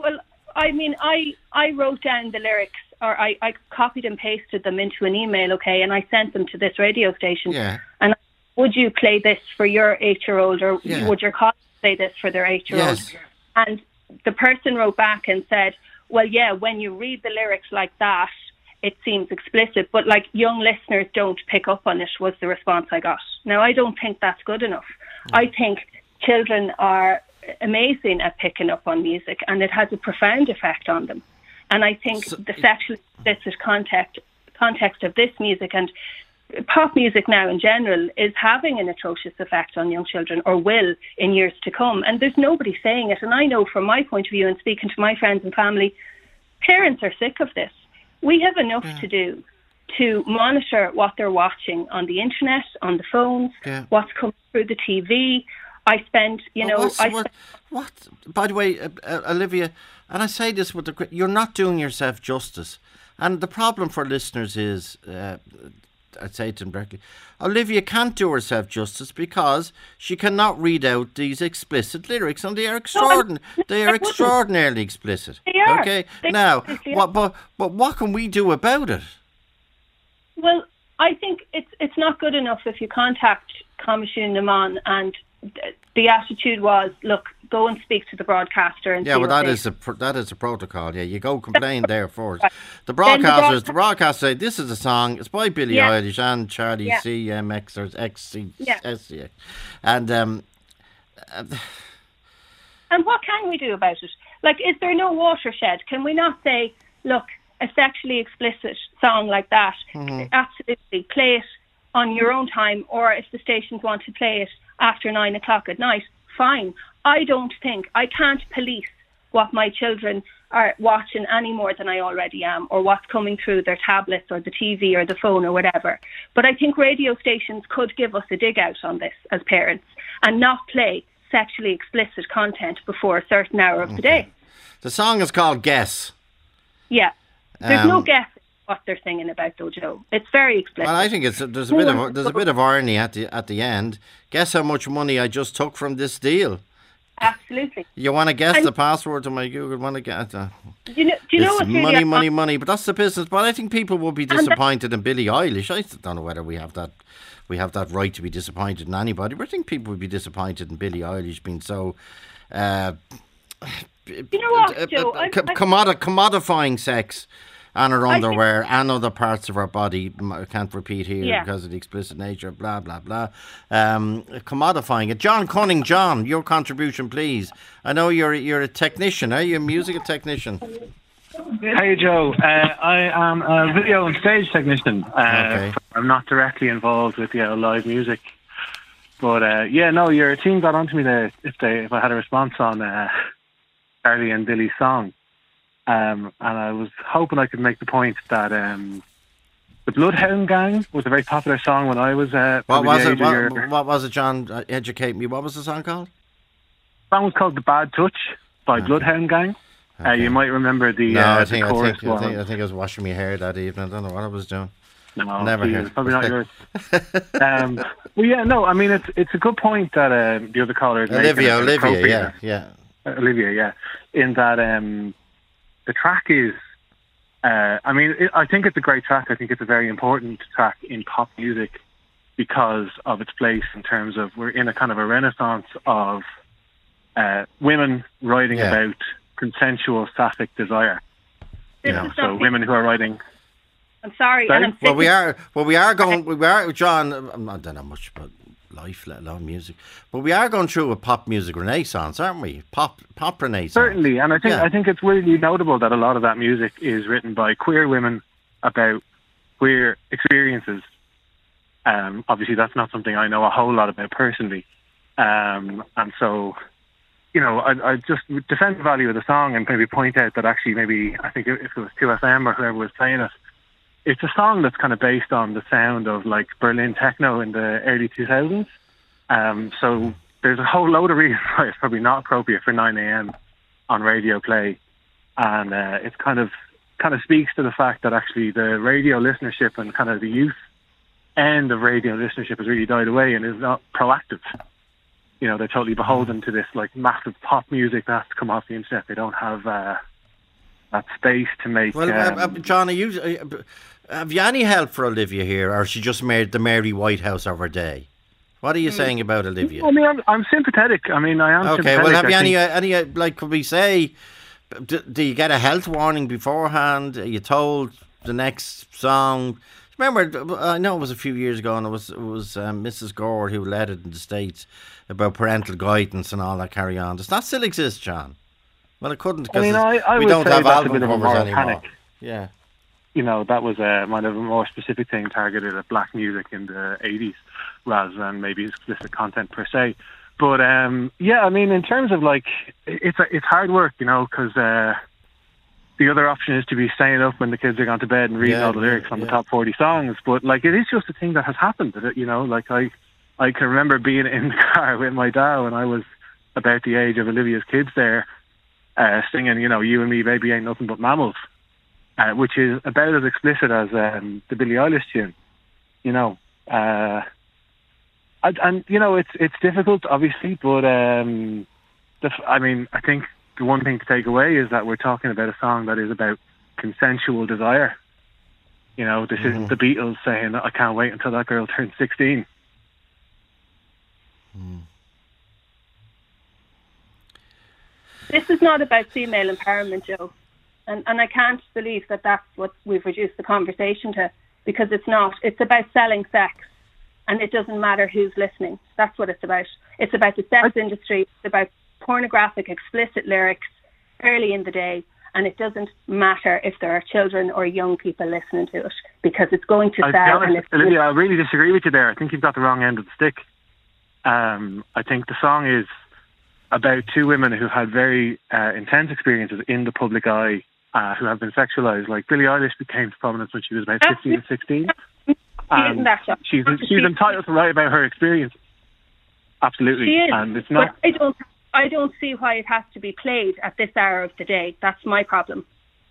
wrote down the lyrics, or I copied and pasted them into an email, okay, and I sent them to this radio station. Yeah. And would you play this for your 8-year-old, or would your colleagues play this for their 8-year-old? Yes. And the person wrote back and said, well, yeah, when you read the lyrics like that, it seems explicit, but like young listeners don't pick up on it, was the response I got. Now, I don't think that's good enough. I think children are amazing at picking up on music and it has a profound effect on them. And I think the sexually explicit context of this music and pop music now in general is having an atrocious effect on young children, or will in years to come. And there's nobody saying it. And I know from my point of view and speaking to my friends and family, parents are sick of this. We have enough to do to monitor what they're watching on the internet, on the phones, what's coming through the TV. I spend, what? By the way, Olivia, and I say this you're not doing yourself justice. And the problem for listeners is, I'd say to them directly, Olivia can't do herself justice because she cannot read out these explicit lyrics, and they are extraordinarily explicit. They are. Okay. Now, but what can we do about it? Well, I think it's not good enough if you contact Commission Naman and the attitude was, look, go and speak to the broadcaster and yeah, see well, what that is a protocol. Yeah, you go complain there first. The broadcaster say this is a song. It's by Billie Eilish and Charlie CMX or XCX, and what can we do about it? Like, is there no watershed? Can we not say, look, a sexually explicit song like that, absolutely play it on your own time, or if the stations want to play it after 9 o'clock at night, fine. I can't police what my children are watching any more than I already am, or what's coming through their tablets or the TV or the phone or whatever. But I think radio stations could give us a dig out on this as parents and not play sexually explicit content before a certain hour of the day. The song is called Guess. Yeah. There's no guess what they're singing about, though, Joe. It's very explicit. Well, I think there's a bit of irony at the end. Guess how much money I just took from this deal. Absolutely. You want to guess the password to my Google? Want to get? Do you know what's money, money, money? But that's the business. But I think people will be disappointed in Billie Eilish. I don't know whether we have that right to be disappointed in anybody. But I think people would be disappointed in Billie Eilish being so. You know what, Joe? Commodifying sex and her underwear and other parts of her body. I can't repeat here because of the explicit nature, blah, blah, blah. Commodifying it. John Cunning, John, your contribution, please. I know you're a technician, are you? A music technician? Hey, Joe. I am a video and stage technician. Okay. I'm not directly involved with live music. But, your team got onto me there if I had a response on Charlie and Billy's song. And I was hoping I could make the point that the Bloodhound Gang was a very popular song when I was what was it, John? Educate me. What was the song called? The song was called The Bad Touch by Bloodhound Gang. You might remember the chorus. I think I was washing my hair that evening. I don't know what I was doing. No, never heard. Probably not yours. I mean, it's a good point that the other caller is making. Olivia, in that the track is, I think it's a great track. I think it's a very important track in pop music because of its place in terms of we're in a kind of a renaissance of women writing about consensual sapphic desire. So women who are writing. I'm sorry. Sorry? And I'm we are, John, I don't know much about life, let alone music, but we are going through a pop music renaissance, aren't we? Pop renaissance. Certainly, and I think it's really notable that a lot of that music is written by queer women about queer experiences. Obviously, that's not something I know a whole lot about personally, and so, I just defend the value of the song and maybe point out that actually maybe I think if it was 2FM or whoever was playing it, it's a song that's kind of based on the sound of like Berlin techno in the early 2000s. So there's a whole load of reasons why it's probably not appropriate for 9 a.m. on radio play. And it's kind of speaks to the fact that actually the radio listenership and kind of the youth end of radio listenership has really died away and is not proactive. They're totally beholden to this like massive pop music that has to come off the internet. They don't have that space to make. Well, John, have you any help for Olivia here, or she just made the Mary Whitehouse of her day? What are you saying about Olivia? I mean, I'm sympathetic. I mean, I am. Okay, sympathetic. well, have you any like? Could we say? Do you get a health warning beforehand? Are you told the next song? Remember, I know it was a few years ago, and it was Mrs. Gore who led it in the States about parental guidance and all that carry on. Does that still exist, John? Well, it couldn't because we don't have album covers anymore. Panic. Yeah. That was might have a more specific thing targeted at black music in the 80s rather than maybe explicit content per se. But I mean, in terms of like, it's hard work, because the other option is to be staying up when the kids are gone to bed and reading all the lyrics on the top 40 songs. But like, it is just a thing that has happened. Like I can remember being in the car with my dad when I was about the age of Olivia's kids there, singing, You and Me, Baby Ain't Nothing But Mammals. Which is about as explicit as the Billie Eilish tune, it's difficult, obviously, but I think the one thing to take away is that we're talking about a song that is about consensual desire. This isn't the Beatles saying, I can't wait until that girl turns 16. This is not about female empowerment, Joe. And I can't believe that that's what we've reduced the conversation to, because it's not. It's about selling sex, and it doesn't matter who's listening. That's what it's about. It's about the sex industry. It's about pornographic, explicit lyrics early in the day, and it doesn't matter if there are children or young people listening to it, because it's going to sell. Olivia, I really disagree with you there. I think you've got the wrong end of the stick. I think the song is about two women who had very intense experiences in the public eye, who have been sexualized. Like Billie Eilish became prominent when she was about 15 or 16. She's entitled to write about her experience. Absolutely. She is, and it's not. But I don't see why it has to be played at this hour of the day. That's my problem.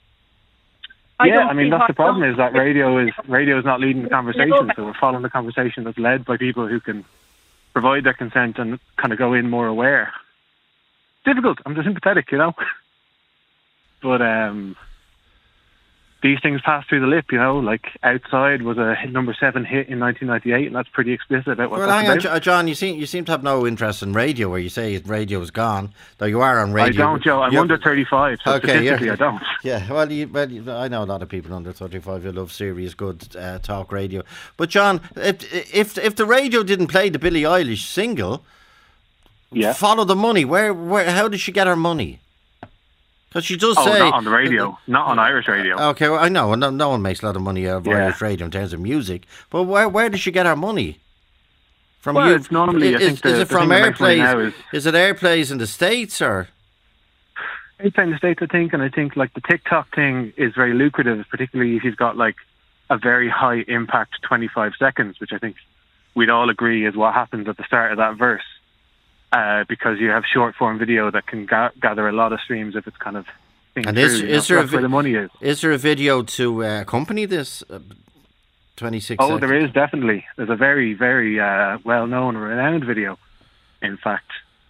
I mean, that's the problem, is that radio is not leading the conversation. So we're following the conversation that's led by people who can provide their consent and kind of go in more aware. Difficult. I'm just sympathetic, But these things pass through the lip, like Outside was a number 7 hit in 1998, and that's pretty explicit about what that's about. Hang on, John, you seem to have no interest in radio, where you say radio is gone, though you are on radio. I don't, Joe. I'm under 35, so statistically I don't. Yeah, well, I know a lot of people under 35 who love serious, good talk radio. But John, if the radio didn't play the Billie Eilish single, follow the money. Where? How did she get her money? Because she does say... not on the radio. Not on Irish radio. Okay, well, I know. No one makes a lot of money out of Irish radio in terms of music. But where does she get her money? From you? It's normally... Is it from airplays? Is it airplays in the States, or...? Airplay in the States, I think. And I think, like, the TikTok thing is very lucrative, particularly if you've got, like, a very high impact 25 seconds, which I think we'd all agree is what happens at the start of that verse. Because you have short form video that can gather a lot of streams if it's kind of being and true. That's where the money is. Is there a video to accompany this 26 seconds? There is, definitely. There's a very, very well-known, renowned video, in fact.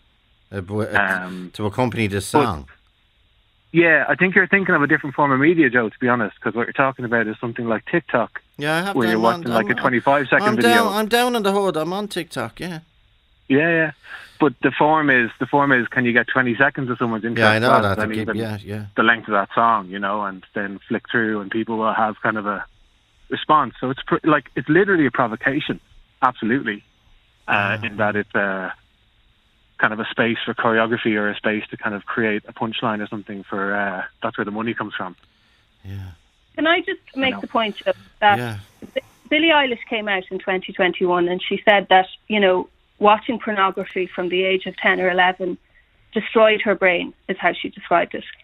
To accompany this song? I think you're thinking of a different form of media, Joe, to be honest, because what you're talking about is something like TikTok, where you're watching a 25-second video. I'm down on the hood. I'm on TikTok, Yeah. But the form is, can you get 20 seconds of someone's interest? Yeah, I know that. The length of that song, and then flick through, and people will have kind of a response. So it's it's literally a provocation, absolutely, in that it's kind of a space for choreography, or a space to kind of create a punchline or something for. That's where the money comes from. Yeah. Can I just make the point that Billie Eilish came out in 2021, and she said that watching pornography from the age of 10 or 11 destroyed her brain, is how she described it.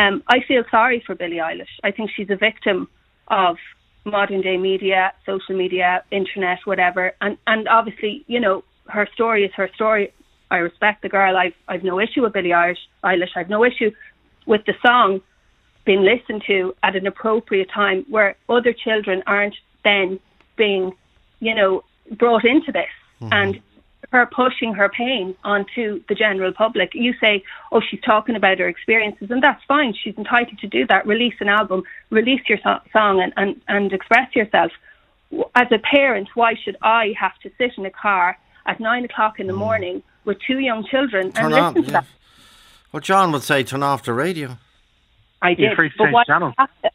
I feel sorry for Billie Eilish. I think she's a victim of modern day media, social media, internet, whatever. And obviously, her story is her story. I respect the girl. I've no issue with Billie Eilish. I've no issue with the song being listened to at an appropriate time where other children aren't then being, brought into this. And her pushing her pain onto the general public. You say, she's talking about her experiences, and that's fine. She's entitled to do that. Release an album, release your song and express yourself. As a parent, why should I have to sit in a car at 9 o'clock in the morning with 2 young children and listen to that? Well, John would say turn off the radio. I did, but why channel?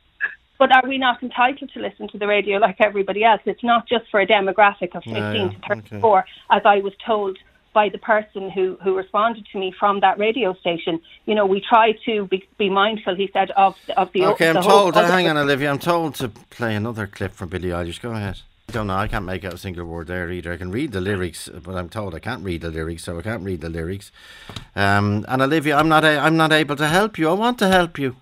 But are we not entitled to listen to the radio like everybody else? It's not just for a demographic of 15 to 34, as I was told by the person who responded to me from that radio station. We try to be mindful, he said, of the... Okay, I'm told, hang on, Olivia, I'm told to play another clip from Billie Eilish. Go ahead. I don't know, I can't make out a single word there either. I can read the lyrics, but I'm told I can't read the lyrics, so I can't read the lyrics. And Olivia, I'm not able to help you. I want to help you.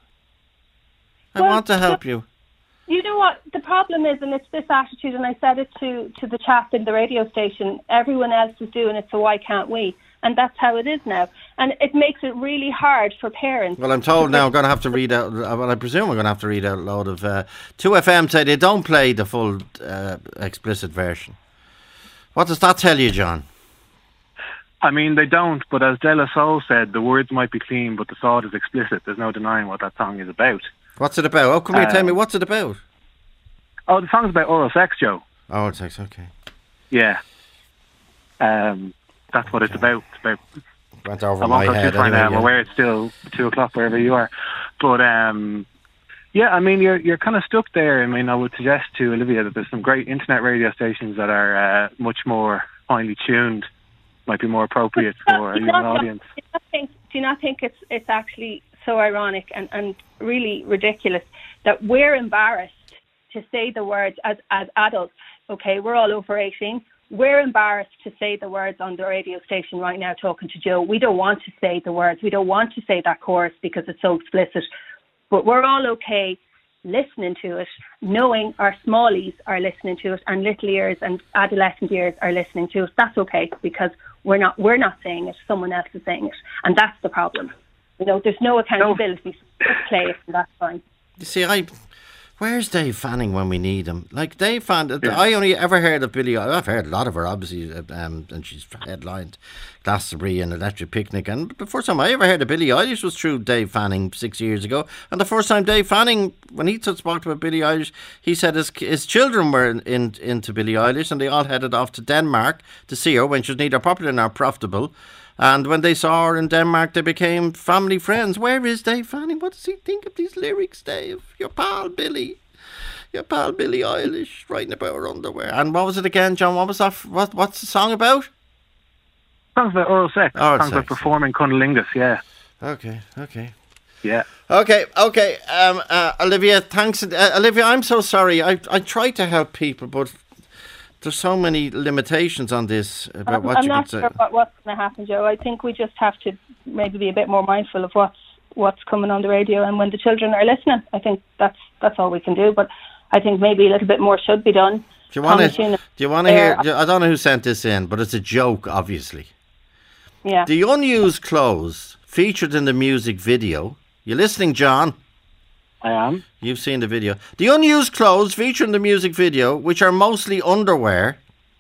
I want to help you. You know what the problem is, and it's this attitude, and I said it to the chap in the radio station, everyone else is doing it, so why can't we? And that's how it is now. And it makes it really hard for parents. Well, I'm told now I'm going to have to read out, well, I presume I'm going to have to read out a load of... 2FM say they don't play the full explicit version. What does that tell you, John? I mean, they don't, but as De La Soul said, the words might be clean, but the thought is explicit. There's no denying what that song is about. What's it about? Oh, come here, tell me, what's it about? Oh, the song's about oral sex, Joe. Oral sex, okay. Yeah. That's what it's about. It's about Went over I my won't go head too far anyway, now. I'm yeah. aware it's still 2 o'clock wherever you are. But yeah, I mean, you're kind of stuck there. I mean, I would suggest to Olivia that there's some great internet radio stations that are much more finely tuned, might be more appropriate for a young audience. Do you not think it's actually so ironic and really ridiculous that we're embarrassed to say the words as adults? Okay, we're all over 18. We're embarrassed to say the words on the radio station right now talking to Joe. We don't want to say the words. We don't want to say that chorus because it's so explicit. But we're all okay listening to it, knowing our smallies are listening to it and little ears and adolescent ears are listening to it. That's okay because we're not saying it. Someone else is saying it. And that's the problem. You know, there's no accountability. So just play it and that's fine. You see, where's Dave Fanning when we need him? Like, Dave Fanning, I only ever heard of Billie Eilish. I've heard a lot of her, obviously, and she's headlined Glastonbury and Electric Picnic. And the first time I ever heard of Billie Eilish was through Dave Fanning 6 years ago. And the first time Dave Fanning, when he spoke about Billie Eilish, he said his children were into Billie Eilish and they all headed off to Denmark to see her when she was neither popular nor profitable. And when they saw her in Denmark, they became family friends. Where is Dave Fanning? What does he think of these lyrics, Dave? Your pal Billie Eilish writing about her underwear. And what was it again, John? What was that? What's the song about? Songs about oral sex. Songs about performing cunnilingus, yeah. Okay. Yeah. Okay. Olivia, thanks. Olivia, I'm so sorry. I try to help people, but there's so many limitations on this about what you can say. I'm not sure what's going to happen, Joe. I think we just have to maybe be a bit more mindful of what's coming on the radio, and when the children are listening, I think that's all we can do. But I think maybe a little bit more should be done. Do you want to hear? I don't know who sent this in, but it's a joke, obviously. Yeah. The unused clothes featured in the music video. You listening, John? I am. You've seen the video. The unused clothes featured in the music video, which are mostly underwear.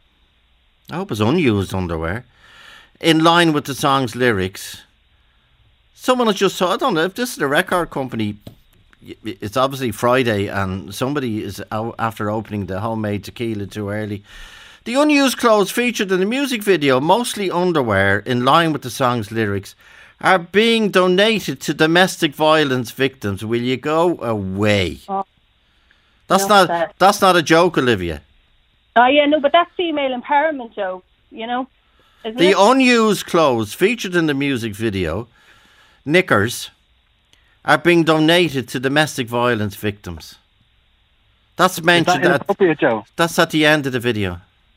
I hope it's unused underwear. In line with the song's lyrics. Someone has just I don't know if this is a record company. It's obviously Friday and somebody is out after opening the homemade tequila too early. The unused clothes featured in the music video, mostly underwear, in line with the song's lyrics, are being donated to domestic violence victims. Will you go away? Oh, that's not a joke, Olivia. Oh yeah, no, but that's female empowerment, Joe. You know, isn't the it? Unused clothes featured in the music video, knickers, are being donated to domestic violence victims. That's mentioned. Joe? That's at the end of the video.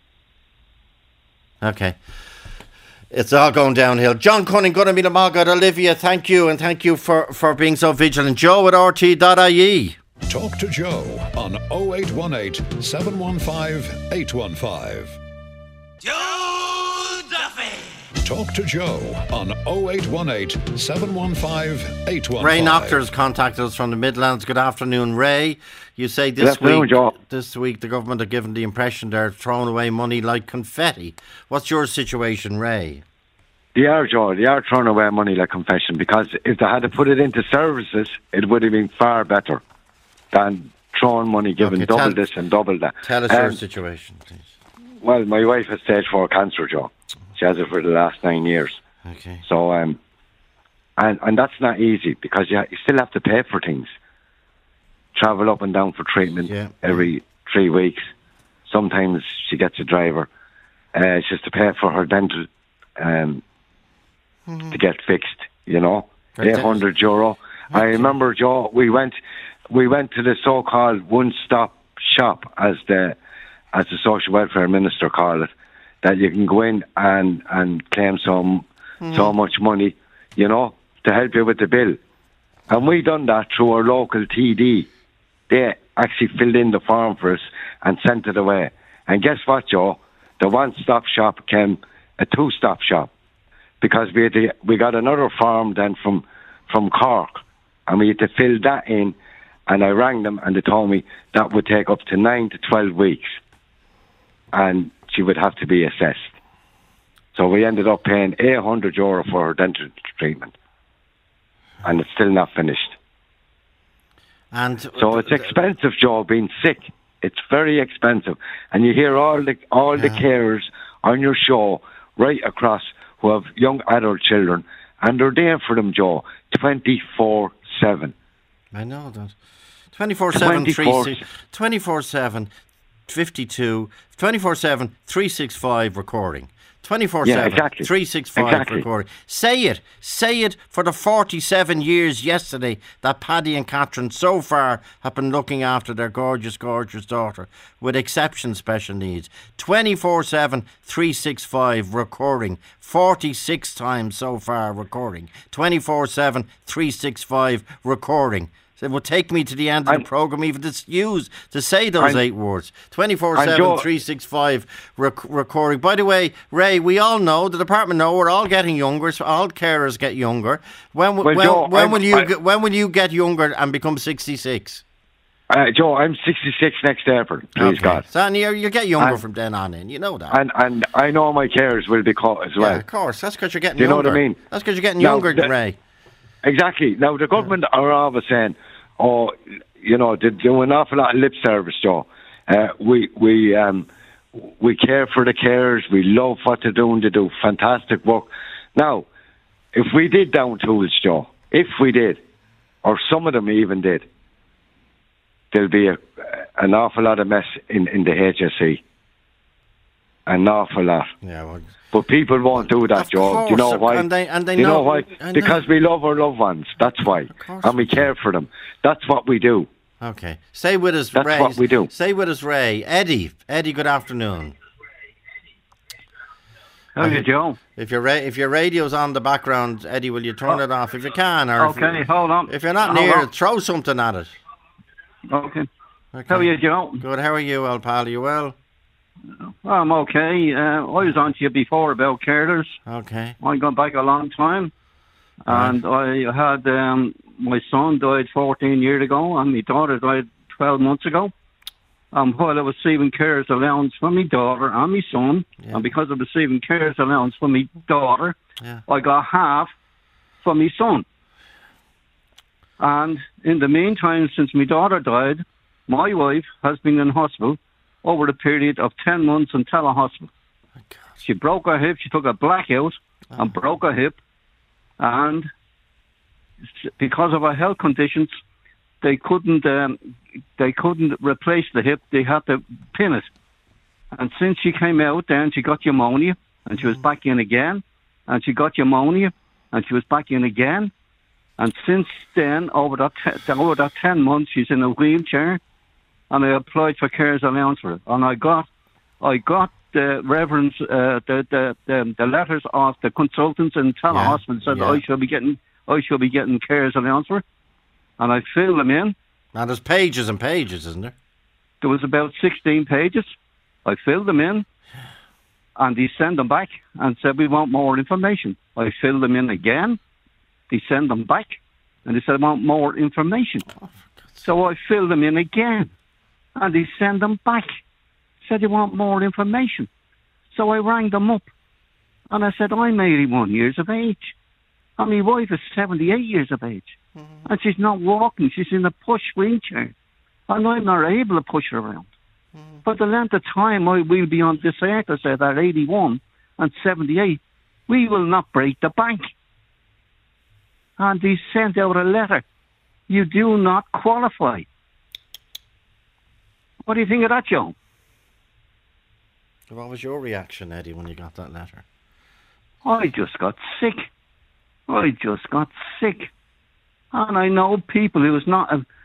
Okay. It's all going downhill. John Cunning, Gunnar Margaret, Olivia, thank you, and thank you for being so vigilant. Joe at RT.ie. Talk to Joe on 0818 715 815. Joe Duffy. Talk to Joe on 0818 715 815. Ray Noctor has contacted us from the Midlands. Good afternoon, Ray. You say this week the government are given the impression they're throwing away money like confetti. What's your situation, Ray? They are, Joe. They are throwing away money like confetti, because if they had to put it into services, it would have been far better than throwing money, giving double this and double that. Tell us your situation, please. Well, my wife has stage 4 cancer, Joe. She has it for the last 9 years. Okay. So, and that's not easy, because you still have to pay for things. Travel up and down for treatment every 3 weeks. Sometimes she gets a driver. She has to pay for her dental to get fixed, you know. €800. I remember, Joe, we went to the so-called one-stop shop, as the social welfare minister called it, that you can go in and claim so much money, you know, to help you with the bill. And we done that through our local TD. They actually filled in the form for us and sent it away. And guess what, Joe? The one-stop shop became a two-stop shop, because we got another form then from Cork, and we had to fill that in. And I rang them, and they told me that would take up to 9 to 12 weeks, and she would have to be assessed. So we ended up paying €800 for her dental treatment, and it's still not finished. And so it's expensive, Joe, being sick. It's very expensive. And you hear all the carers on your show right across who have young adult children, and they're there for them, Joe, 24/7. I know that. 24/7, 24/7, 52, 24/7, 365 recording. 24/7, 365 recording. Say it for the 47 years yesterday that Paddy and Catherine so far have been looking after their gorgeous, gorgeous daughter with exceptional special needs. 24/7, 365 recording. 46 times so far recording. 24/7, 365 recording. So it will take me to the end of the programme even to say those 8 words. 24/7, 365 recording. By the way, Ray, we all know, the department know, we're all getting younger, so all carers get younger. When will you get younger and become 66? Joe, I'm 66 next April, please God. So you get younger from then on in, you know that. And I know my carers will be caught as well. Yeah, of course, that's because you're getting younger. You know what I mean? That's because you're getting younger, Ray. Exactly. Now, the government are always saying, oh, you know, they do an awful lot of lip service, Joe. We care for the carers. We love what they're doing. They do fantastic work. Now, if we did down tools, Joe, if we did, or some of them even did, there'll be an awful lot of mess in the HSE. An awful lot. Yeah, well, but people won't do that, Joe. Course, do you know why? And they you know why? Because we love our loved ones. That's why. And we care for them. That's what we do. Okay. Stay with us, Ray. That's what we do. Stay with us, Ray. Eddie, good afternoon. How are you, Joe? If your radio's on the background, Eddie, will you turn it off if you can? Or okay, hold on. If you're not near it, throw something at it. Okay. How are you, Joe? Good. How are you, old pal? Are you well? I'm okay. I was on to you before about carers. Okay. I gone back a long time. And I had my son died 14 years ago, and my daughter died 12 months ago. While I was receiving carers allowance for my daughter and my son, and because of receiving carers allowance for my daughter, I got half for my son. And in the meantime, since my daughter died, my wife has been in hospital over a period of 10 months in telehospital. Oh, she broke her hip. She took a blackout and broke her hip. And because of her health conditions, they couldn't replace the hip. They had to pin it. And since she came out, then she got pneumonia, and she was back in again. And she got pneumonia, and she was back in again. And since then, over that 10 months, she's in a wheelchair. And I applied for carers allowance for it, and I got the reference, the letters of the consultants in telehospital said I should be getting carers allowance for it, and I filled them in. Now there's pages and pages, isn't there? There was about 16 pages. I filled them in, and they sent them back and said we want more information. I filled them in again. They sent them back, and they said I want more information. So I filled them in again. And they send them back. Said, you want more information. So I rang them up. And I said, I'm 81 years of age. And my wife is 78 years of age. Mm-hmm. And she's not walking. She's in a push wheelchair. And I'm not able to push her around. Mm-hmm. For the length of time I will be on this earth, I said, at 81 and 78, we will not break the bank. And they sent out a letter. You do not qualify. What do you think of that, Joe? What was your reaction, Eddie, when you got that letter? I just got sick. And I know people who is not in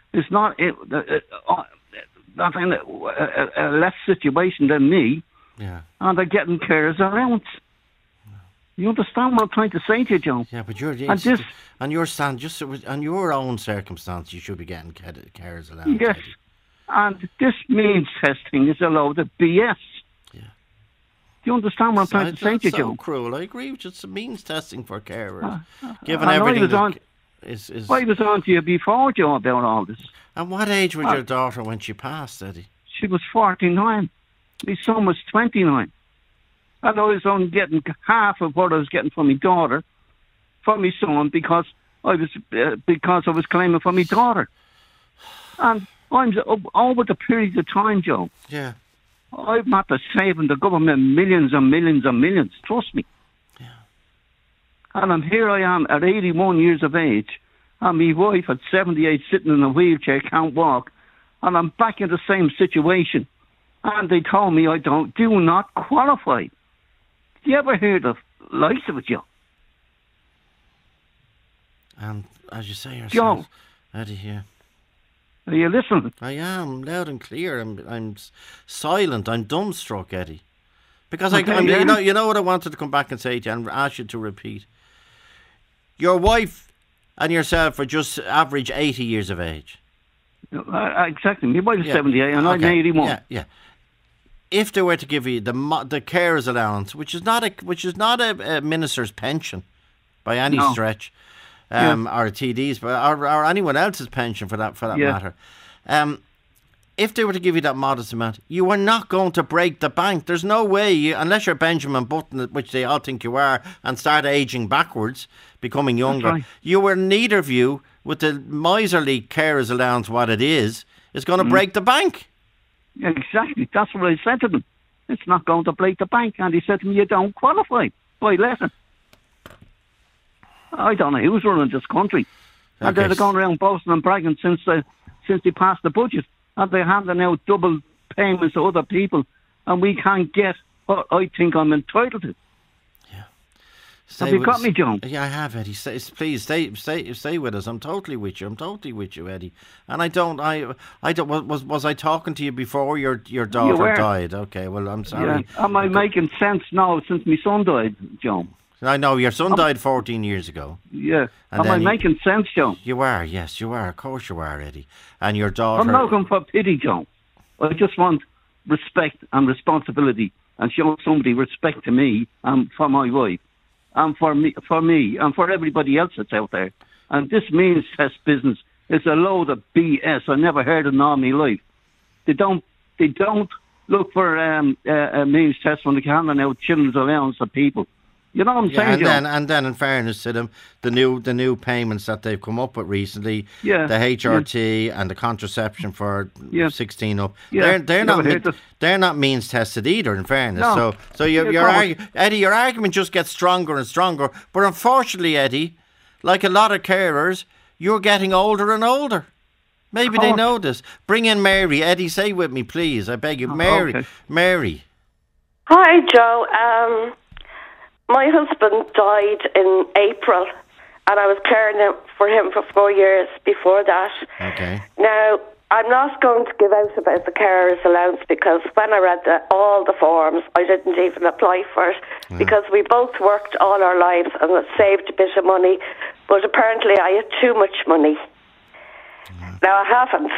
a less situation than me, and they're getting carers allowance. You understand what I'm trying to say to you, Joe? Yeah, but on your own circumstance, you should be getting carers allowance. Yes. Eddie. And this means testing is a load of BS. Yeah. Do you understand what I'm trying to say to you, Joe? That's so cruel. I agree with you. It's means testing for carers. Given everything is... I was on to you before, Joe, about all this. And what age was your daughter when she passed, Eddie? She was 49. My son was 29. And I was only getting half of what I was getting for my daughter, for my son, because I was claiming for my daughter. And I'm over the period of time, Joe. Yeah. I'm after saving the government millions and millions and millions. Trust me. Yeah. And here I am at 81 years of age, and my wife at 78 sitting in a wheelchair, can't walk, and I'm back in the same situation. And they told me I do not qualify. You ever heard of likes of it, Joe? And as you say yourself, Joe, Eddie, yeah. Are you listening? I am, loud and clear. I'm silent. I'm dumbstruck, Eddie. Because Okay, you know what I wanted to come back and say to you and ask you to repeat. Your wife and yourself are just average 80 years of age. Exactly. My wife's 78 and I'm 81. Yeah. If they were to give you the carers allowance, which is not a minister's pension by any stretch, or a TD's, or anyone else's pension for that matter. If they were to give you that modest amount, you are not going to break the bank. There's no way, unless you're Benjamin Button, which they all think you are, and start aging backwards, becoming younger. Right. You were neither of you, with the miserly carers allowance, what it is going to break the bank. Exactly. That's what I said to them. It's not going to break the bank. And he said to me, you don't qualify by letter. I don't know who's running this country. And they're going around boasting and bragging since they passed the budget. And they're handing out double payments to other people. And we can't get what I think I'm entitled to. Have you got me, John? Yeah, I have, Eddie. Please stay with us. I'm totally with you, Eddie. And I don't. Was I talking to you before your daughter died? Okay, well, I'm sorry. Yeah. Am I making sense now since my son died, John? I know your son died 14 years ago. Yeah. Am I making sense, John? You are. Yes, you are. Of course, you are, Eddie. And your daughter. I'm not looking for pity, John. I just want respect and responsibility, and show somebody respect to me and for my wife. And for me, and for everybody else that's out there. And this means test business is a load of BS. I never heard it in all my life. They don't look for a means test when they're handing out children's allowance to people. You know what I'm saying, John? And then, in fairness to them, the new payments that they've come up with recently, the HRT and the contraception for 16 up, they're not means tested either. In fairness, no. so Eddie, your argument just gets stronger and stronger. But unfortunately, Eddie, like a lot of carers, you're getting older and older. Maybe they know this. Bring in Mary. Eddie, say with me, please. I beg you, Mary. Okay. Mary. Hi, Joe. My husband died in April, and I was caring for him for 4 years before that. Okay. Now, I'm not going to give out about the carers allowance because when I read all the forms, I didn't even apply for it because we both worked all our lives and it saved a bit of money, but apparently I had too much money. Now, I haven't.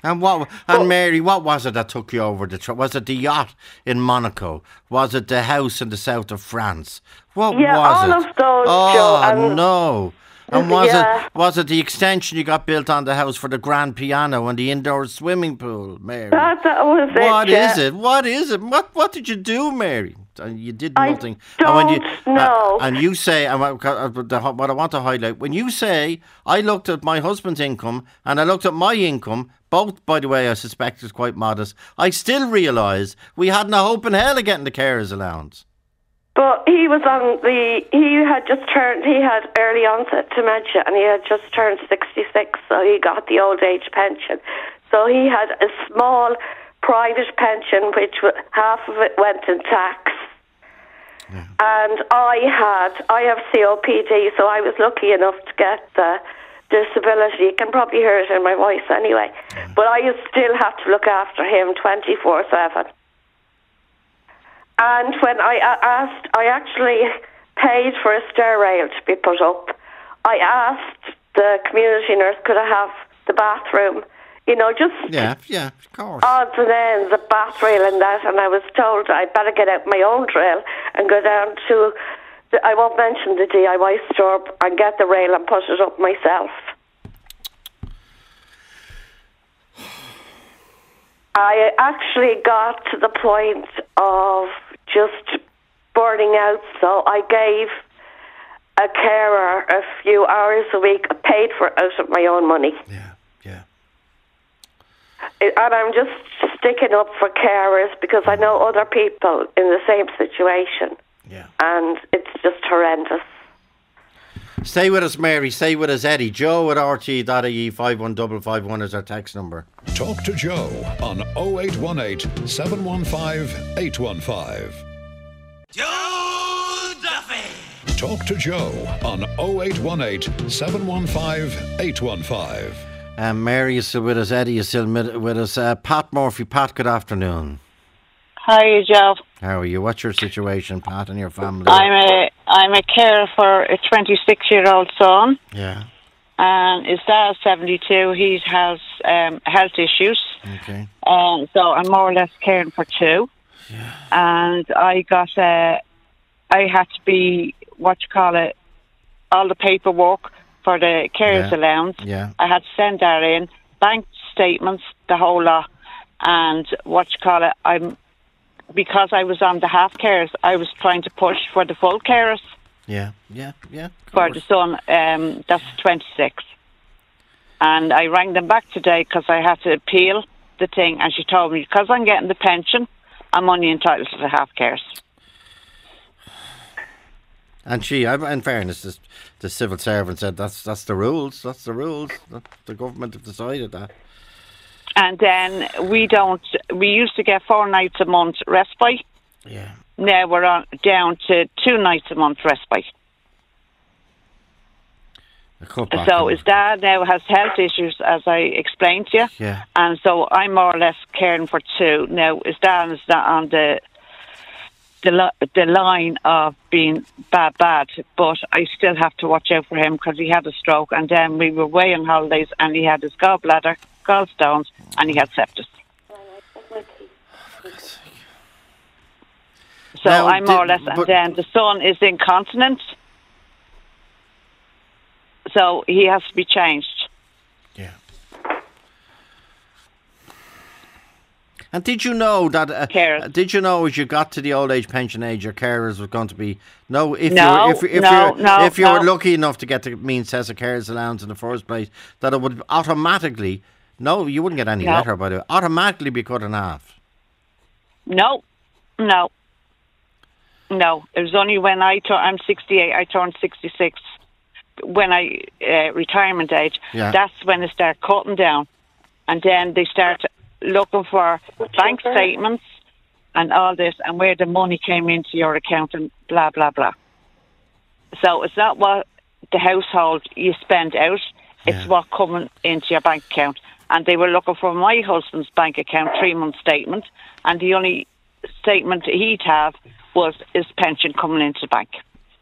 And Mary, what was it that took you over the trip? Was it the yacht in Monaco? Was it the house in the south of France? What was it? All of those, Joe. No. And was it the extension you got built on the house for the grand piano and the indoor swimming pool, Mary? That was it. What is it? What did you do, Mary? You did nothing. I don't know. And you say, and what I want to highlight, when you say, I looked at my husband's income and I looked at my income, both, by the way, I suspect is quite modest, I still realise we hadn't a hope in hell of getting the carers allowance. But he had early onset dementia and he had just turned 66, so he got the old age pension. So he had a small private pension, which half of it went in tax. Yeah. And I have COPD, so I was lucky enough to get the disability. You can probably hear it in my voice anyway. Yeah. But I still have to look after him 24/7. And when I actually paid for a stair rail to be put up. I asked the community nurse, could I have the bathroom? Just of course. Odds and ends, the bath rail and that, and I was told I'd better get out my own drill and go down to, I won't mention the DIY store, and get the rail and put it up myself. I actually got to the point of just burning out, so I gave a carer a few hours a week, paid for it out of my own money. Yeah. And I'm just sticking up for carers because I know other people in the same situation. Yeah. And it's just horrendous. Stay with us, Mary. Stay with us, Eddie. Joe at RT.ie 51551 is our text number. Talk to Joe on 0818 715 815. Joe Duffy. Talk to Joe on 0818 715 815. Mary is still with us. Eddie is still with us. Pat Murphy. Pat, good afternoon. Hi, Joe. How are you? What's your situation, Pat, and your family? I'm a carer for a 26-year-old son. Yeah. And his dad's 72. He has health issues. Okay. So I'm more or less caring for two. Yeah. And I had to be, all the paperwork for the carers allowance. Yeah. I had to send that in, bank statements, the whole lot. And because I was on the half carers, I was trying to push for the full carers. Yeah. For the son, that's 26. And I rang them back today because I had to appeal the thing, and she told me, because I'm getting the pension, I'm only entitled to the half carers. And in fairness, the civil servant said that's the rules. That's the rules. The government have decided that. And then we used to get 4 nights a month respite. Yeah. Now we're down to 2 nights a month respite. So his dad now has health issues, as I explained to you. Yeah. And so I'm more or less caring for two. Now his dad is not on the line of being bad, but I still have to watch out for him because he had a stroke, and then we were away on holidays and he had his gallbladder, gallstones, and he had sepsis. So now, I'm more or less, and then the son is incontinent, so he has to be changed. Yeah. And did you know that? Did you know as you got to the old age pension age, your carers were going to be if you were lucky enough to get the means test of carers allowance in the first place, that it would automatically you wouldn't get any letter by the way, automatically be cut in half. No. It was only when I'm 68. I turned 66. When retirement age, that's when they start cutting down, and then they start looking for bank statements and all this, and where the money came into your account and blah blah blah. So it's not what the household you spend out; it's what coming into your bank account. And they were looking for my husband's bank account 3-month statement, and the only statement he'd have was his pension coming into the bank.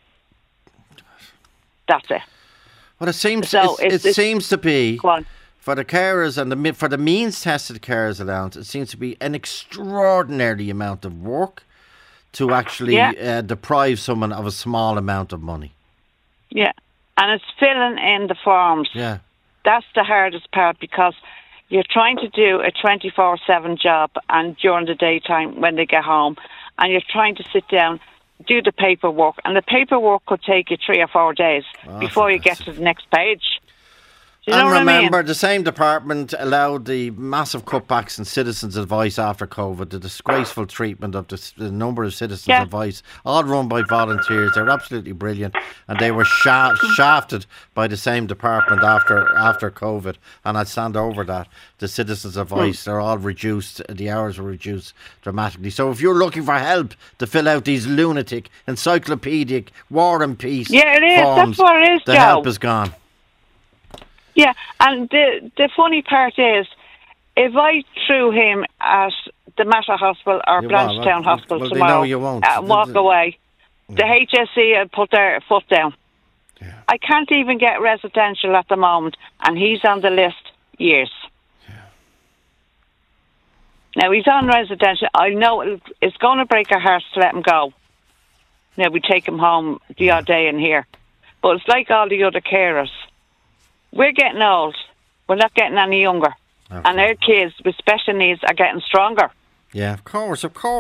That's it. Well, it seems seems to be for the carers and for the means tested carers allowance. It seems to be an extraordinary amount of work to actually deprive someone of a small amount of money. Yeah, and it's filling in the forms. Yeah, that's the hardest part because you're trying to do a 24/7 job, and during the daytime when they get home, and you're trying to sit down, do the paperwork, and the paperwork could take you 3 or 4 days before you get to the next page. Do you know what I mean? Remember, the same department allowed the massive cutbacks in Citizens Advice after COVID, the disgraceful treatment of the number of Citizens Advice, all run by volunteers. They were absolutely brilliant, and they were shafted by the same department after COVID. And I'd stand over that. The Citizens Advice, they're all reduced. The hours were reduced dramatically. So if you're looking for help to fill out these lunatic, encyclopedic, War and Peace forms, that's what it is, the help is gone. Yeah, and the funny part is, if I threw him at the Mater Hospital or Blanchetown Hospital tomorrow and walk away, the HSE would put their foot down. Yeah. I can't even get residential at the moment, and he's on the list years. Yeah. Now, he's on residential. I know it's going to break our hearts to let him go. Now, we take him home the odd day in here. But it's like all the other carers. We're getting old. We're not getting any younger. Okay. And our kids with special needs are getting stronger. Yeah, of course.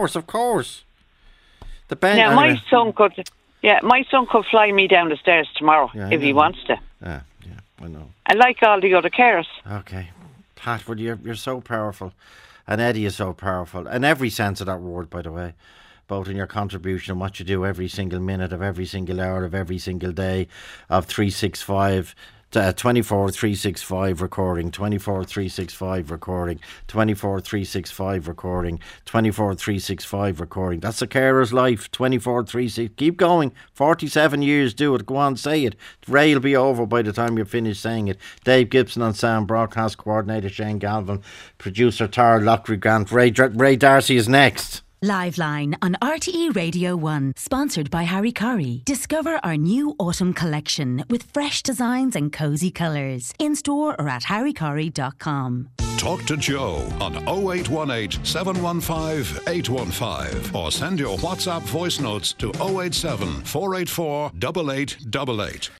Now, my son could fly me down the stairs tomorrow if he wants to. Yeah, I know. I like all the other carers. Okay. Pat, you're so powerful. And Eddie is so powerful. In every sense of that word, by the way. both in your contribution and what you do every single minute of every single hour of every single day of 365. 24-365 recording, 24-365 recording, 24-365 recording, 24-365 recording. That's a carer's life. 24-365. Keep going. 47 years. Do it. Go on, say it. Ray will be over by the time you finish saying it. Dave Gibson on sound, broadcast coordinator Shane Galvin, producer Tara Lockery Grant. Ray Darcy is next. Liveline on RTE Radio 1, sponsored by Harry Curry. Discover our new autumn collection with fresh designs and cosy colours. In store or at harrycurry.com. Talk to Joe on 0818 715 815 or send your WhatsApp voice notes to 087 484 8888.